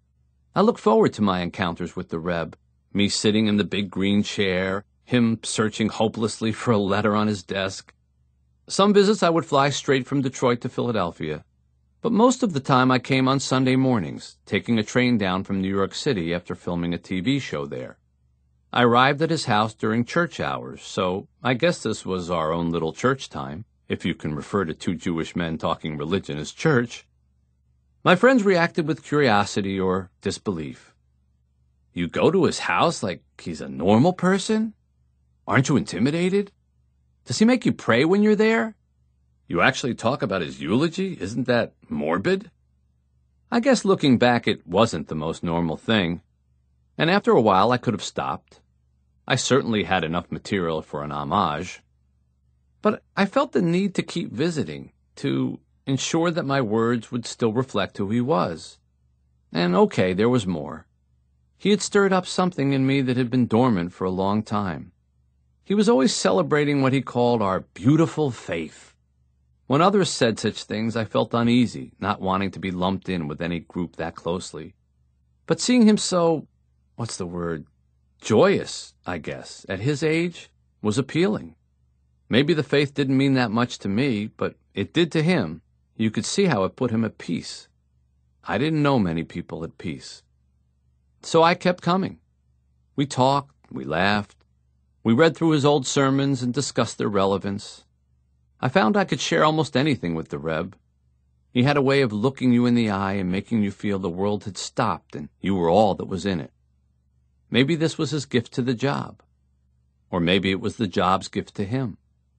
I looked forward to my encounters with the Reb, me sitting in the big green chair, him searching hopelessly for a letter on his desk. Some visits I would fly straight from Detroit to Philadelphia, but most of the time I came on Sunday mornings, taking a train down from New York City after filming a T V show there. I arrived at his house during church hours, so I guess this was our own little church time, if you can refer to two Jewish men talking religion as church. My friends reacted with curiosity or disbelief. You go to his house like he's a normal person? Aren't you intimidated? Does he make you pray when you're there? You actually talk about his eulogy? Isn't that morbid? I guess looking back, it wasn't the most normal thing. And after a while, I could have stopped. I certainly had enough material for an homage. But I felt the need to keep visiting, to ensure that my words would still reflect who he was. And okay, there was more. He had stirred up something in me that had been dormant for a long time. He was always celebrating what he called our beautiful faith. When others said such things, I felt uneasy, not wanting to be lumped in with any group that closely. But seeing him so, what's the word, joyous, I guess, at his age, was appealing. Maybe the faith didn't mean that much to me, but it did to him. You could see how it put him at peace. I didn't know many people at peace. So I kept coming. We talked, we laughed. We read through his old sermons and discussed their relevance. I found I could share almost anything with the Reb. He had a way of looking you in the eye and making you feel the world had stopped and you were all that was in it. Maybe this was his gift to the job. Or maybe it was the job's gift to him.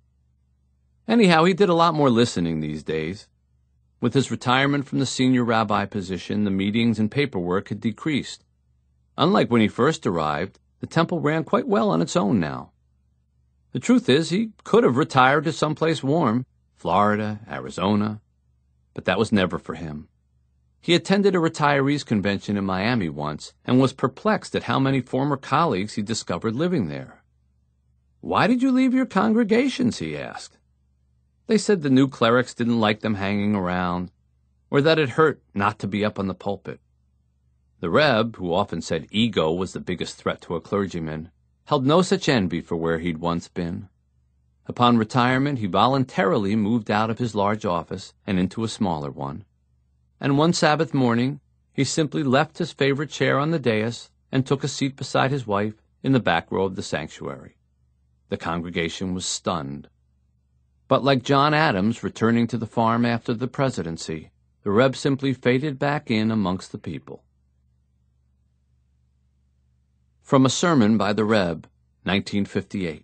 Anyhow, he did a lot more listening these days. With his retirement from the senior rabbi position, the meetings and paperwork had decreased. Unlike when he first arrived, the temple ran quite well on its own now. The truth is, he could have retired to someplace warm, Florida, Arizona, but that was never for him. He attended a retirees convention in Miami once and was perplexed at how many former colleagues he discovered living there. "Why did you leave your congregations?" he asked. They said the new clerics didn't like them hanging around, or that it hurt not to be up on the pulpit. The Reb, who often said ego was the biggest threat to a clergyman, held no such envy for where he'd once been. Upon retirement, he voluntarily moved out of his large office and into a smaller one. And one Sabbath morning, he simply left his favorite chair on the dais and took a seat beside his wife in the back row of the sanctuary. The congregation was stunned. But like John Adams returning to the farm after the presidency, the Reb simply faded back in amongst the people. From a sermon by the Reb, nineteen fifty-eight.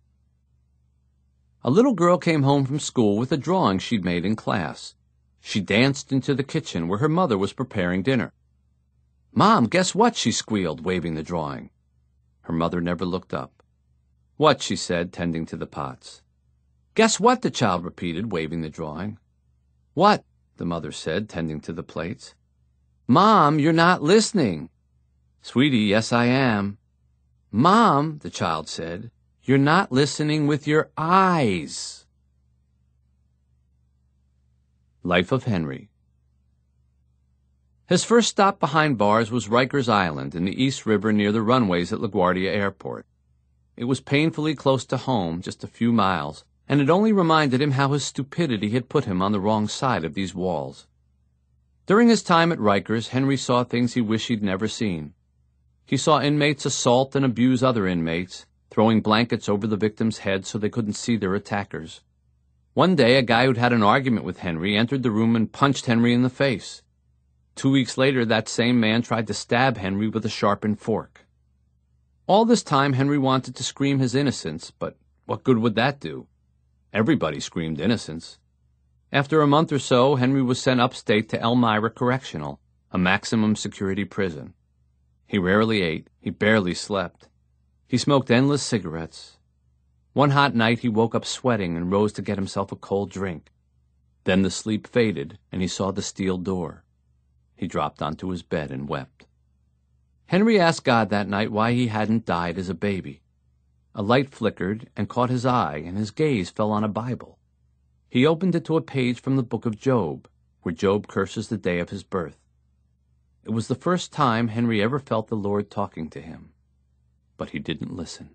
A little girl came home from school with a drawing she'd made in class. She danced into the kitchen where her mother was preparing dinner. "Mom, guess what?" she squealed, waving the drawing. Her mother never looked up. "What?" she said, tending to the pots. "Guess what?" the child repeated, waving the drawing. "What?" the mother said, tending to the plates. "Mom, you're not listening." "Sweetie, yes I am." "Mom," the child said, "you're not listening with your eyes." Life of Henry. His first stop behind bars was Rikers Island in the East River near the runways at LaGuardia Airport. It was painfully close to home, just a few miles, and it only reminded him how his stupidity had put him on the wrong side of these walls. During his time at Rikers, Henry saw things he wished he'd never seen. He saw inmates assault and abuse other inmates, throwing blankets over the victims' heads so they couldn't see their attackers. One day, a guy who'd had an argument with Henry entered the room and punched Henry in the face. Two weeks later, that same man tried to stab Henry with a sharpened fork. All this time, Henry wanted to scream his innocence, but what good would that do? Everybody screamed innocence. After a month or so, Henry was sent upstate to Elmira Correctional, a maximum security prison. He rarely ate, he barely slept. He smoked endless cigarettes. One hot night he woke up sweating and rose to get himself a cold drink. Then the sleep faded, and he saw the steel door. He dropped onto his bed and wept. Henry asked God that night why he hadn't died as a baby. A light flickered and caught his eye, and his gaze fell on a Bible. He opened it to a page from the book of Job, where Job curses the day of his birth. It was the first time Henry ever felt the Lord talking to him, but he didn't listen.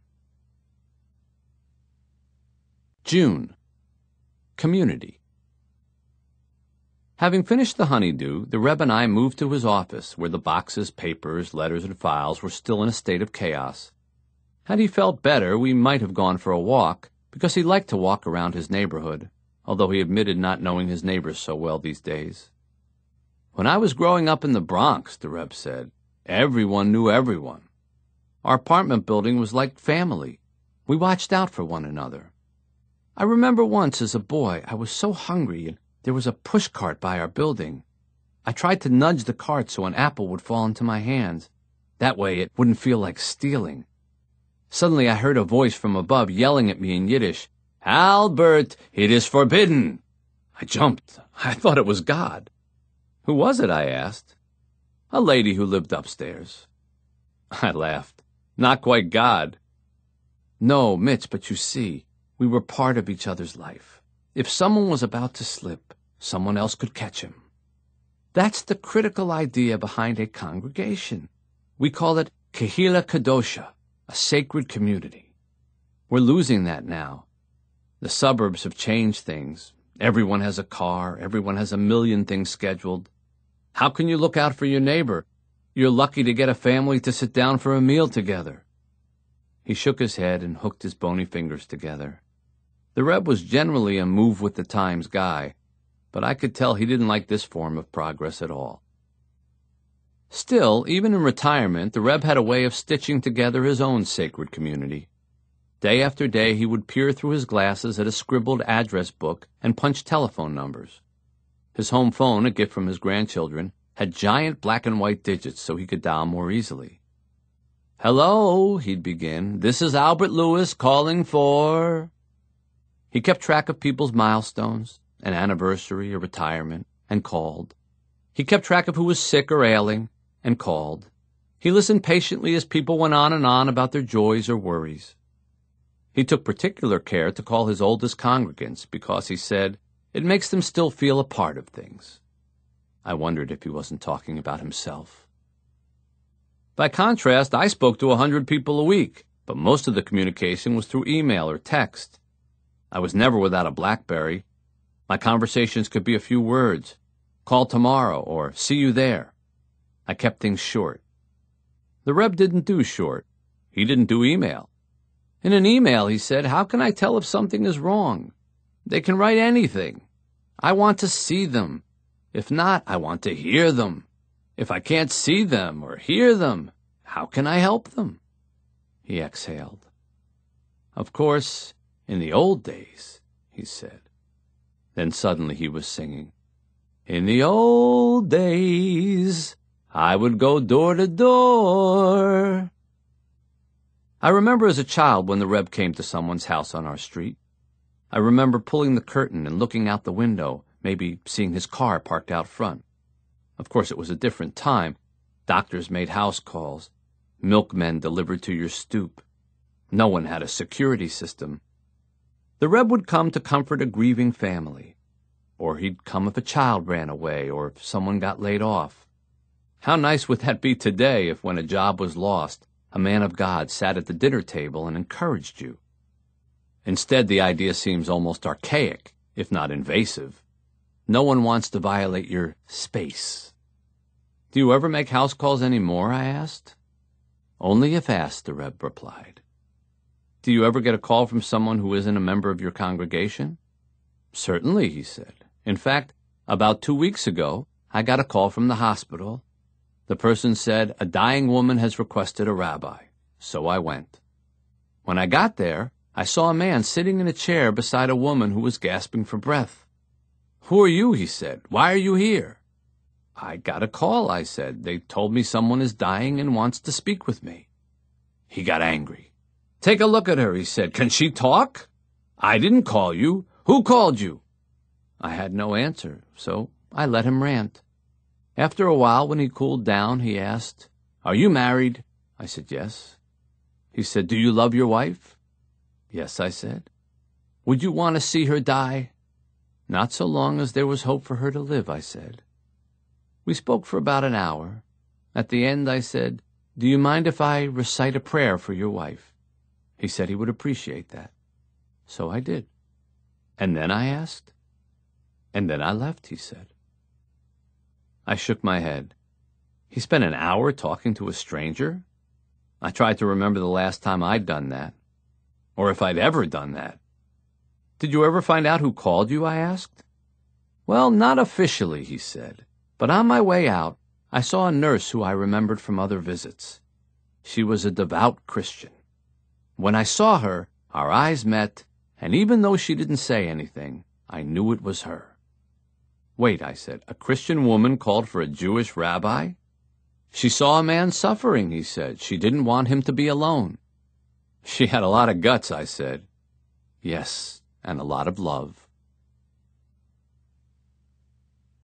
June. Community. Having finished the honeydew, the Reb and I moved to his office, where the boxes, papers, letters, and files were still in a state of chaos. Had he felt better, we might have gone for a walk, because he liked to walk around his neighborhood, although he admitted not knowing his neighbors so well these days. When I was growing up in the Bronx, the Reb said, everyone knew everyone. Our apartment building was like family. We watched out for one another. I remember once as a boy, I was so hungry and there was a pushcart by our building. I tried to nudge the cart so an apple would fall into my hands. That way it wouldn't feel like stealing. Suddenly I heard a voice from above yelling at me in Yiddish, "Albert, it is forbidden." I jumped. I thought it was God. Who was it? I asked. A lady who lived upstairs. I laughed. Not quite God. No, Mitch, but you see, we were part of each other's life. If someone was about to slip, someone else could catch him. That's the critical idea behind a congregation. We call it Kehila Kadosha, a sacred community. We're losing that now. The suburbs have changed things. Everyone has a car. Everyone has a million things scheduled. How can you look out for your neighbor? You're lucky to get a family to sit down for a meal together. He shook his head and hooked his bony fingers together. The Reb was generally a move-with-the-times guy, but I could tell he didn't like this form of progress at all. Still, even in retirement, the Reb had a way of stitching together his own sacred community. Day after day he would peer through his glasses at a scribbled address book and punch telephone numbers. His home phone, a gift from his grandchildren, had giant black and white digits so he could dial more easily. "Hello," he'd begin. "This is Albert Lewis calling for..." He kept track of people's milestones, an anniversary, a retirement, and called. He kept track of who was sick or ailing, and called. He listened patiently as people went on and on about their joys or worries. He took particular care to call his oldest congregants because, he said, it makes them still feel a part of things. I wondered if he wasn't talking about himself. By contrast, I spoke to a hundred people a week, but most of the communication was through email or text. I was never without a BlackBerry. My conversations could be a few words. Call tomorrow, or see you there. I kept things short. The Reb didn't do short. He didn't do email. In an email, he said, how can I tell if something is wrong? They can write anything. I want to see them. If not, I want to hear them. If I can't see them or hear them, how can I help them? He exhaled. Of course, in the old days, he said. Then suddenly he was singing. In the old days, I would go door to door. I remember as a child when the Reb came to someone's house on our street. I remember pulling the curtain and looking out the window, maybe seeing his car parked out front. Of course, it was a different time. Doctors made house calls. Milkmen delivered to your stoop. No one had a security system. The Reb would come to comfort a grieving family. Or he'd come if a child ran away or if someone got laid off. How nice would that be today if, when a job was lost, a man of God sat at the dinner table and encouraged you? Instead, the idea seems almost archaic, if not invasive. No one wants to violate your space. Do you ever make house calls anymore? I asked. Only if asked, the Rebbe replied. Do you ever get a call from someone who isn't a member of your congregation? Certainly, he said. In fact, about two weeks ago, I got a call from the hospital. The person said, a dying woman has requested a rabbi. So I went. When I got there, I saw a man sitting in a chair beside a woman who was gasping for breath. Who are you? He said. Why are you here? I got a call, I said. They told me someone is dying and wants to speak with me. He got angry. Take a look at her, he said. Can she talk? I didn't call you. Who called you? I had no answer, so I let him rant. After a while, when he cooled down, he asked, Are you married? I said, yes. He said, Do you love your wife? Yes, I said. Would you want to see her die? Not so long as there was hope for her to live, I said. We spoke for about an hour. At the end, I said, Do you mind if I recite a prayer for your wife? He said he would appreciate that. So I did. And then I asked. And then I left, he said. I shook my head. He spent an hour talking to a stranger? I tried to remember the last time I'd done that, or if I'd ever done that. Did you ever find out who called you? I asked. Well, not officially, he said, but on my way out, I saw a nurse who I remembered from other visits. She was a devout Christian. When I saw her, our eyes met, and even though she didn't say anything, I knew it was her. Wait, I said, a Christian woman called for a Jewish rabbi? She saw a man suffering, he said. She didn't want him to be alone. She had a lot of guts, I said. Yes, and a lot of love.